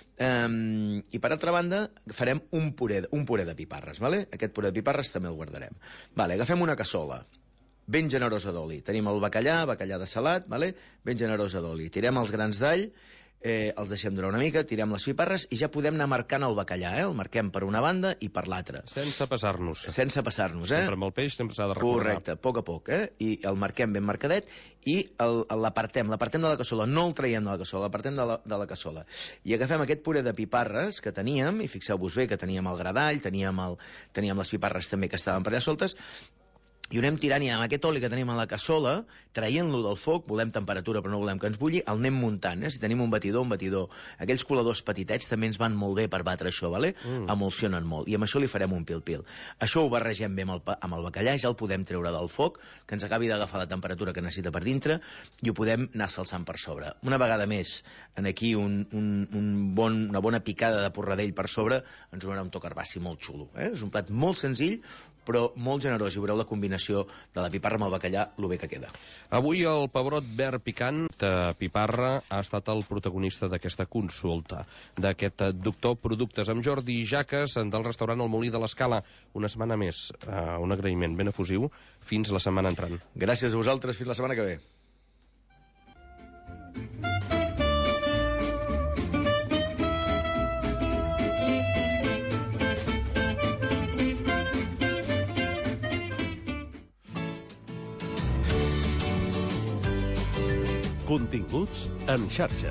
um, i per altra banda farem un puré, un puré de piparres, vale? Aquest puré de piparres també el guardarem. Vale, agafem una cassola ben generosa d'oli. Tenim el bacallà, bacallà de salat, vale? Ben generosa d'oli. Tirem els grans d'all, eh, els deixem durar una mica, tirem les piparres i ja podem anar marcant el bacallà, eh? El marquem per una banda i per l'altra. Sense passar-nos. Sense passar-nos, eh? Sempre amb el peix sempre s'ha de recordar. Correcte, a poc a poc, eh? I el marquem ben marcadet i l'apartem, l'apartem de la cassola, no el traiem de la cassola, l'apartem de, la, de la cassola. I agafem aquest puré de piparres que teníem, i fixeu-vos bé que teníem el gra d'all, teníem, el, teníem les piparres també que estaven per allà soltes, i ho anem tirant i amb aquest oli que tenim a la cassola, traient-lo del foc, volem temperatura però no volem que ens bulli, el anem muntant, eh? Si tenim un batidor, un batidor. Aquells coladors petitets també ens van molt bé per batre això, vale? Mm. Emulsionen molt, i amb això li farem un pil-pil. Això ho barregem bé amb el, amb el bacallà, ja el podem treure del foc, que ens acabi d'agafar la temperatura que necessita per dintre, i ho podem anar salsant per sobre. Una vegada més, en aquí un, un, un bon, una bona picada de porradell per sobre, ens donarà un toc herbaci molt xulo. Eh? És un plat molt senzill, però molt generós, i veureu la combinació de la piparra amb el bacallà, lo bé que queda. Avui el pebrot verd picant de piparra ha estat el protagonista d'aquesta consulta, d'aquest doctor Productes amb Jordi Jaques del restaurant El Molí de l'Escala. Una setmana més, uh, un agraïment ben efusiu, fins la setmana entrant. Gràcies a vosaltres, fins la setmana que ve. Continguts en xarxa.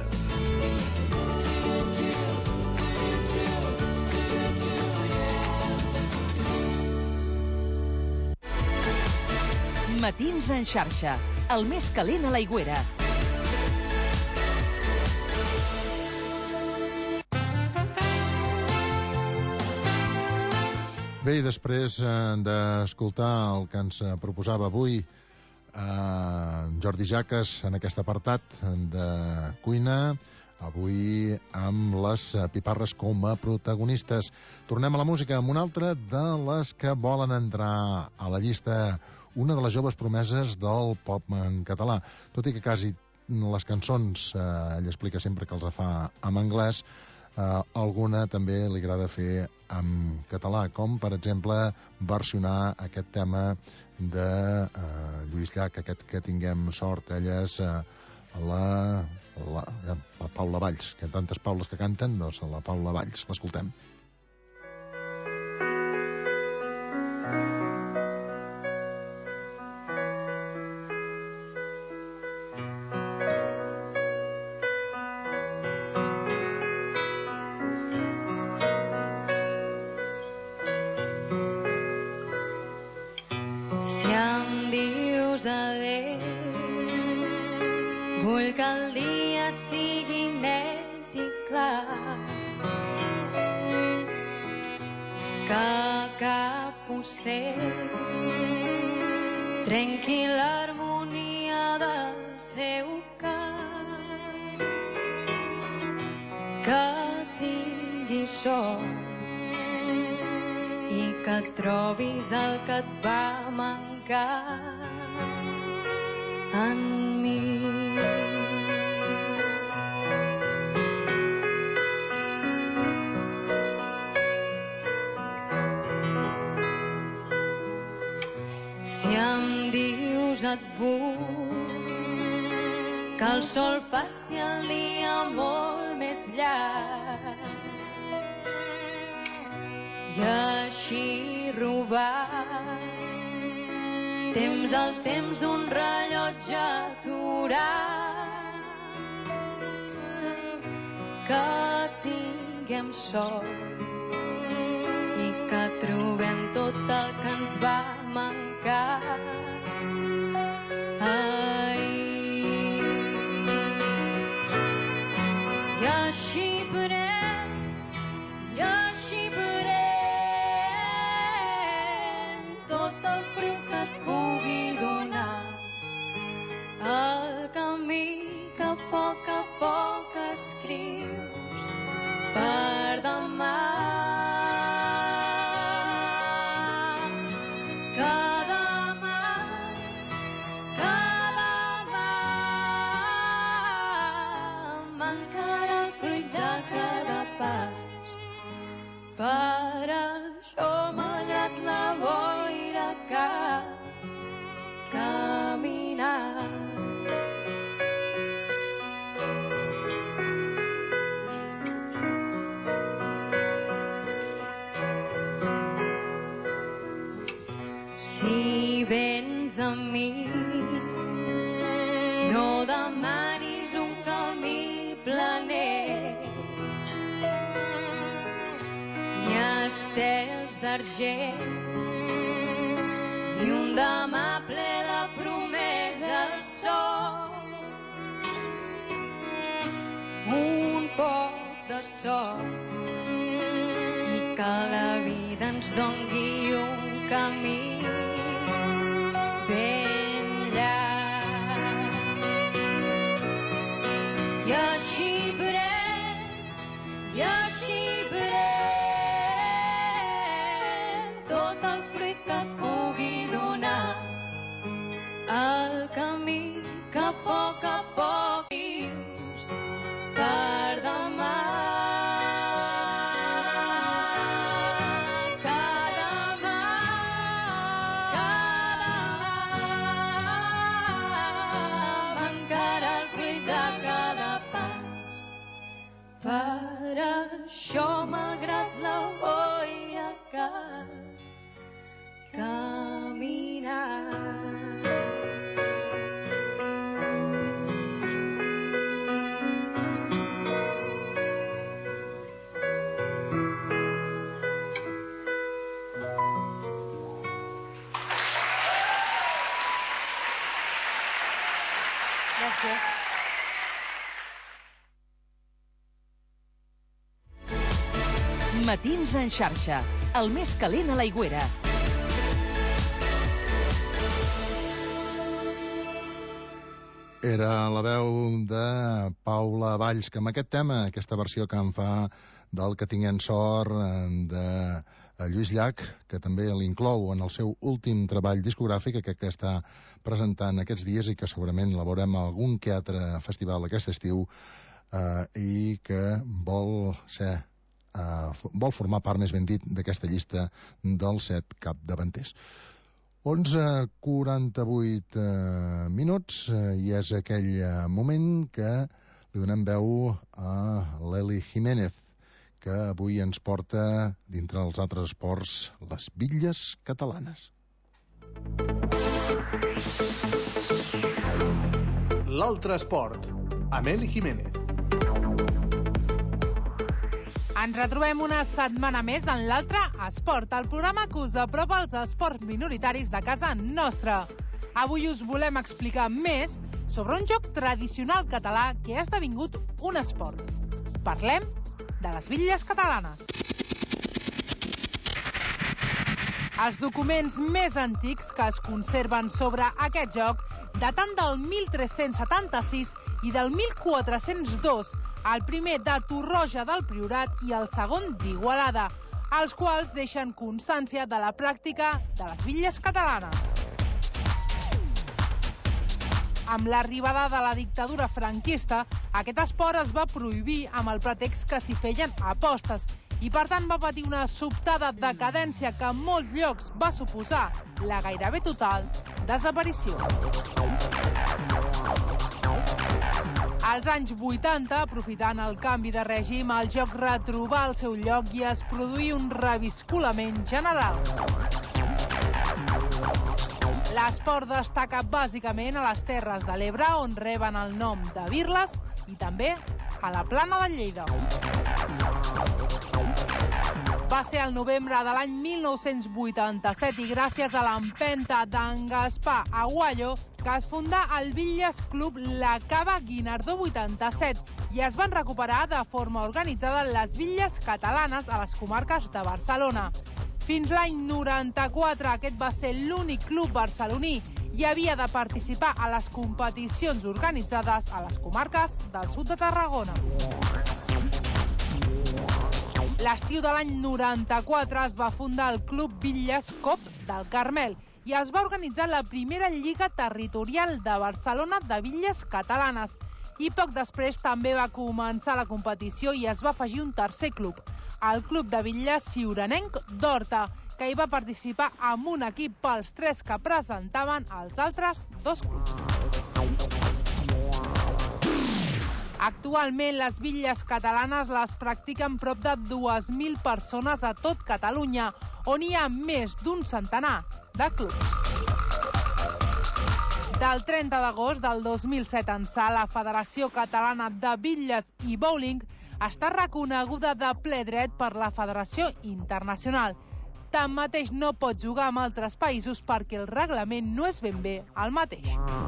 Matins en xarxa, el més calent a l'Aigüera. Bé, i després eh, d'escoltar el que ens proposava avui Uh, Jordi Jaques en aquest apartat de cuina, avui amb les piparres com a protagonistes. Tornem a la música amb una altra de les que volen entrar a la llista, una de les joves promeses del pop en català. Tot i que quasi les cançons uh, ell explica sempre que els fa en anglès, uh, alguna també li agrada fer en català, com per exemple versionar aquest tema de uh, Lluís Llach, aquest Que tinguem sort. Ella és uh, la, la, la Paula Valls, que hi ha tantes Paules que canten, doncs la Paula Valls. L'escoltem. Si em dius adéu, vull que el dia sigui net i clar, que cap ocell trenqui l'harmonia del seu cant, que tingui sort i que trobis el que et va mancar en mi. Si em dius et vull, que el sol faci el dia molt més llarg i així robar temps al temps d'un rellotge aturat, que tinguem sort i que trobem tot el que ens va mancar ahir. I així pren, i així pren tot el fruit que et pugui donar el camí que a poc a poc escrius per demà. Per això, malgrat la boira, cal caminar. Si vens amb mi, no demanis un camí planer, ni estels d'argent, ni un demà ple de promeses sols, un poc de sort i que la vida ens dongui un camí ben llarg. I així pren, i així pren tot el fruit que et pugui donar el camí que a poc a poc vius per demà. Per això, malgrat la boira, cal caminar. Gràcies. Matins en xarxa, el més calent a l'Aigüera. Era la veu de Paula Valls, que amb aquest tema, aquesta versió que en fa del Que tinguem sort de Lluís Llach, que també l'inclou en el seu últim treball discogràfic, aquest que està presentant aquests dies i que segurament la veurem a algun que altre festival aquest estiu, eh, i que vol ser Uh, vol formar part, més ben dit, d'aquesta llista dels set capdavanters. onze quaranta-vuit uh, minuts uh, i és aquell uh, moment que li donem veu a l'Eli Jiménez, que avui ens porta, dintre dels altres esports, les bitlles catalanes. L'altre esport, amb Eli Jiménez. Ens retrobem una setmana més en l'Altre Esport, el programa que us apropa als esports minoritaris de casa nostra. Avui us volem explicar més sobre un joc tradicional català que ha esdevingut un esport. Parlem de les bitlles catalanes. Els documents més antics que es conserven sobre aquest joc daten del mil tres-cents setanta-sis i del mil quatre-cents dos, el primer de Torroja del Priorat i el segon d'Igualada, els quals deixen constància de la pràctica de les bitlles catalanes. Amb l'arribada de la dictadura franquista, aquest esport es va prohibir amb el pretext que s'hi feien apostes i, per tant, va patir una sobtada decadència que en molts llocs va suposar la gairebé total desaparició. Als anys vuitanta, aprofitant el canvi de règim, el joc retrobà el seu lloc i es produí un reviscolament general. L'esport destaca bàsicament a les Terres de l'Ebre, on reben el nom de birles, i també a la Plana de Lleida. Va ser el novembre de l'any mil nou-cents vuitanta-set i gràcies a l'empenta d'en Gaspar Aguayo que es fundà el Bitlles Club La Cava Guinardó vuitanta-set i es van recuperar de forma organitzada les bitlles catalanes a les comarques de Barcelona. Fins l'any noranta-quatre aquest va ser l'únic club barceloní i havia de participar a les competicions organitzades a les comarques del sud de Tarragona. L'estiu de l'any noranta-quatre es va fundar el Club Bitlles Cop del Carmel i es va organitzar la primera Lliga Territorial de Barcelona de bitlles catalanes. I poc després també va començar la competició i es va afegir un tercer club, el Club de Bitlles Ciuranenc d'Horta, que hi va participar amb un equip pels tres que presentaven els altres dos clubs. Actualment, les bitlles catalanes les practiquen prop de dues mil persones a tot Catalunya, on hi ha més d'un centenar de clubs. Del trenta d'agost del dos mil set ençà, la Federació Catalana de Bitlles i Bowling està reconeguda de ple dret per la Federació Internacional. Tanmateix no pot jugar amb altres països perquè el reglament no és ben bé el mateix.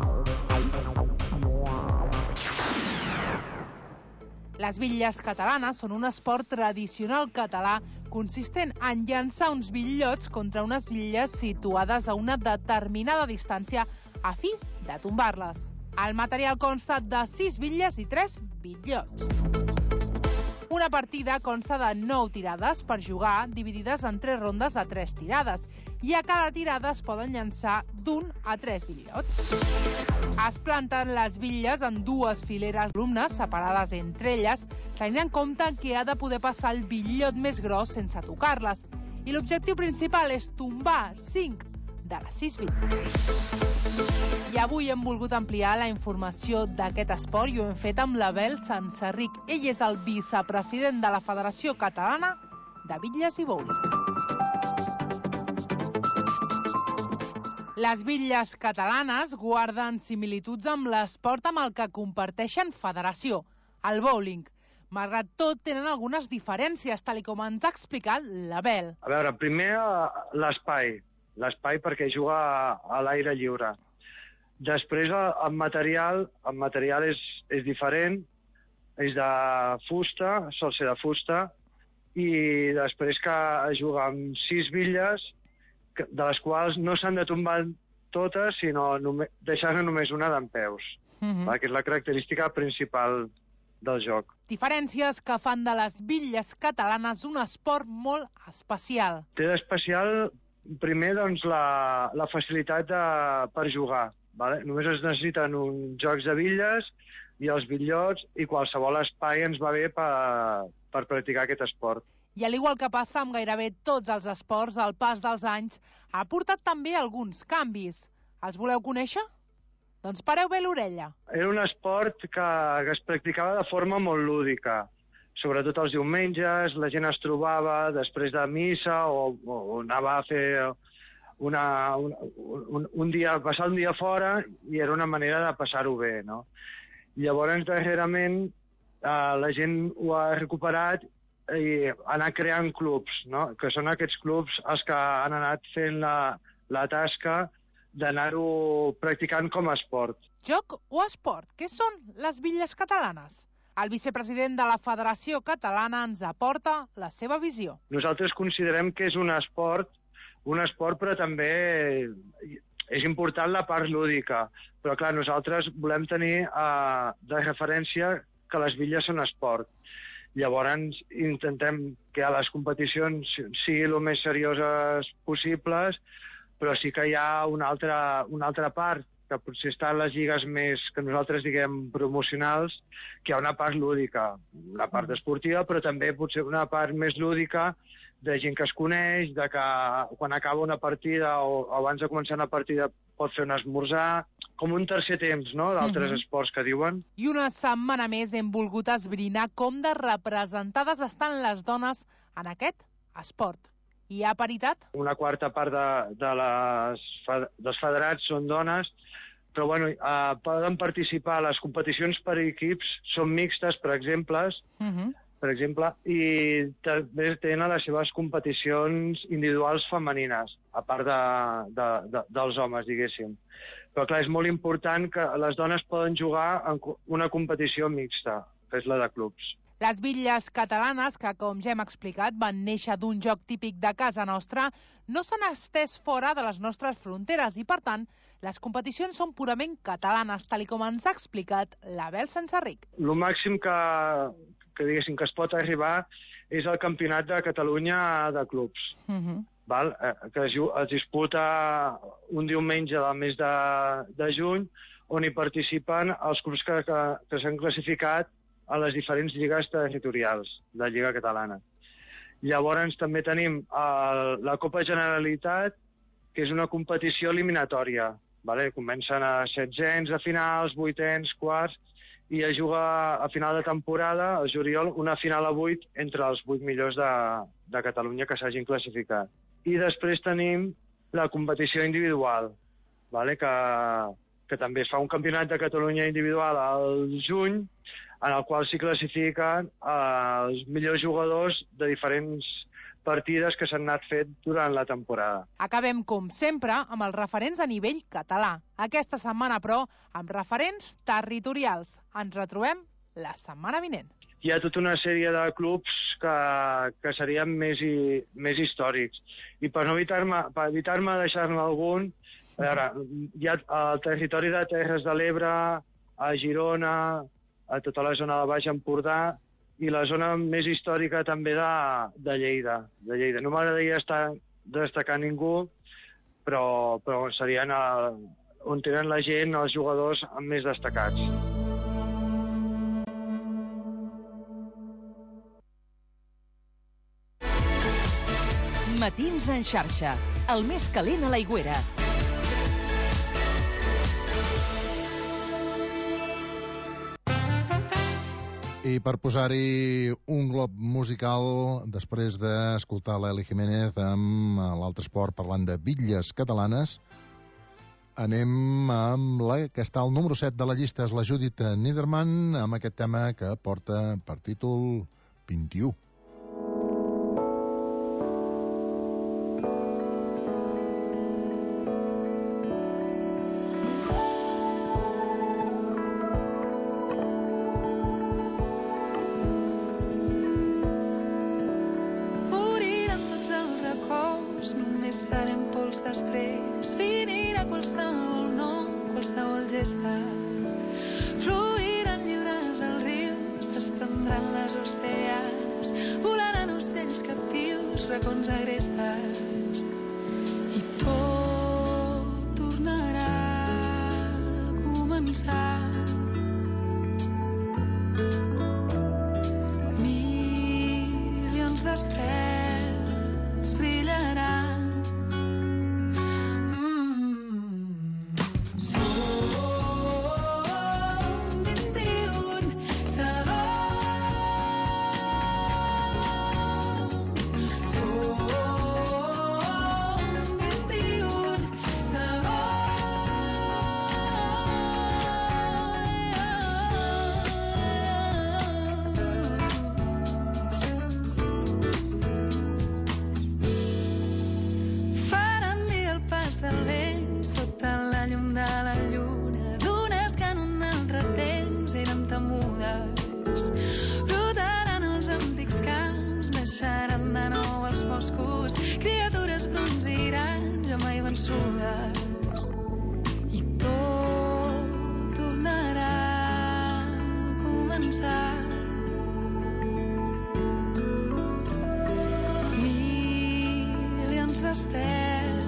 Les bitlles catalanes són un esport tradicional català consistent en llançar uns bitllots contra unes bitlles situades a una determinada distància a fi de tombar-les. El material consta de sis bitlles i tres bitllots. Una partida consta de nou tirades per jugar, dividides en tres rondes a tres tirades, i a cada tirada es poden llançar d'un a tres bitllots. Es planten les bitlles en dues fileres columnes separades entre elles, tenint en compte que ha de poder passar el bitllot més gros sense tocar-les. I l'objectiu principal és tombar cinc de les sis bitlles. I avui hem volgut ampliar la informació d'aquest esport i ho hem fet amb l'Abel Sanserric. Ell és el vicepresident de la Federació Catalana de Bitlles i Bowling. Les bitlles catalanes guarden similituds amb l'esport amb el que comparteixen federació, el bowling. Malgrat tot, tenen algunes diferències, tal com ens ha explicat l'Abel. A veure, primer l'espai. L'espai perquè juga a l'aire lliure. Després, el material, el material és, és diferent, és de fusta, sol ser de fusta, i després que es juga amb sis bitlles, de les quals no s'han de tombar totes, sinó deixar-ne només una dempeus, mm-hmm. que és la característica principal del joc. Diferències que fan de les bitlles catalanes un esport molt especial. Té d'especial, primer, doncs, la, la facilitat de, per jugar. Vale? Només es necessiten uns jocs de bitlles i els bitllots, i qualsevol espai ens va bé per, per practicar aquest esport. I al igual que passa amb gairebé tots els esports, el pas dels anys ha portat també alguns canvis. Els voleu conèixer? Doncs pareu bé l'orella. Era un esport que, que es practicava de forma molt lúdica. Sobretot els diumenges, la gent es trobava després de missa o, o anava a fer una, un, un, un dia, passar un dia fora, i era una manera de passar-ho bé, no? Llavors, darrerament, eh, la gent ho ha recuperat i anar creant clubs, no? Que són aquests clubs els que han anat fent la, la tasca d'anar-ho practicant com a esport. Joc o esport? Què són les bitlles catalanes? El vicepresident de la Federació Catalana ens aporta la seva visió. Nosaltres considerem que és un esport, un esport però també és important la part lúdica. Però clar, nosaltres volem tenir eh, de referència que les bitlles són esport. Llavors intentem que a les competicions siguin el més serioses possibles, però sí que hi ha una altra, una altra part, que potser estan les lligues més, que nosaltres diguem, promocionals, que hi ha una part lúdica, una part esportiva, però també potser una part més lúdica de gent que es coneix, de que quan acaba una partida o abans de començar una partida pot fer un esmorzar, com un tercer temps, no?, d'altres Mhm. esports que diuen. I una setmana més hem volgut esbrinar com de representades estan les dones en aquest esport. Hi ha paritat? Una quarta part de, de les, fe- dels federats són dones, però bueno, eh, poden participar a les competicions per equips, són mixtes, per exemple, Mhm. per exemple, i també tenen les seves competicions individuals femenines, a part de, de, de, dels homes, diguéssim. Però clar, és molt important que les dones poden jugar en co- una competició mixta, que és la de clubs. Les bitlles catalanes, que com ja hem explicat van néixer d'un joc típic de casa nostra, no s'han estès fora de les nostres fronteres i, per tant, les competicions són purament catalanes, tal i com ens ha explicat l'Abel Sensarric. El màxim que, que, diguéssim, que es pot arribar és el Campionat de Catalunya de clubs. Mhm. Val? Eh, que es, ju- es disputa un diumenge del mes de, de juny, on hi participen els clubs que, que, que s'han classificat a les diferents lligues territorials de la Lliga Catalana. Llavors també tenim el, la Copa Generalitat, que és una competició eliminatòria. Vale? Comencen a setzents de finals, vuitens, quarts, i es juga a final de temporada, al juliol, una final a vuit entre els vuit millors de, de Catalunya que s'hagin classificat. I després tenim la competició individual, vale? que, que també es fa un campionat de Catalunya individual al juny, en el qual s'hi classifiquen eh, els millors jugadors de diferents partides que s'han anat fet durant la temporada. Acabem, com sempre, amb els referents a nivell català. Aquesta setmana, però, amb referents territorials. Ens retrobem la setmana vinent. Hi ha tota una sèrie de clubs que, que serien més, i, més històrics. I per no evitar-me per evitar-me deixar-ne algun, a veure, hi ha el territori de Terres de l'Ebre, a Girona, a tota la zona del Baix Empordà, i la zona més històrica també de, de Lleida. De Lleida. No m'agradaria estar destacar ningú, però, però serien el, on tenen la gent, els jugadors més destacats. Matins en xarxa, el més calent a l'Aigüera. I per posar-hi un glob musical, després d'escoltar l'Eli Jiménez amb l'altre esport parlant de bitlles catalanes, anem amb la que està al número set de la llista, és la Judith Niederman, amb aquest tema que porta per títol vint-i-u. Moriran tots els records, només serem pols d'estrelles, finirà qualsevol nom, qualsevol gesta. Fluiran lliures els rius, s'esprendran les oceans, volaran ocells captius, racons agrestes. I tot tornarà a començar. Milions d'estels brillaran. Mm. Som vint-i-un segons. Som vint-i-un segons. tornant de nou als boscos, criatures bruns i grans ja mai vençudes, i tot tornarà a començar. Milions d'estels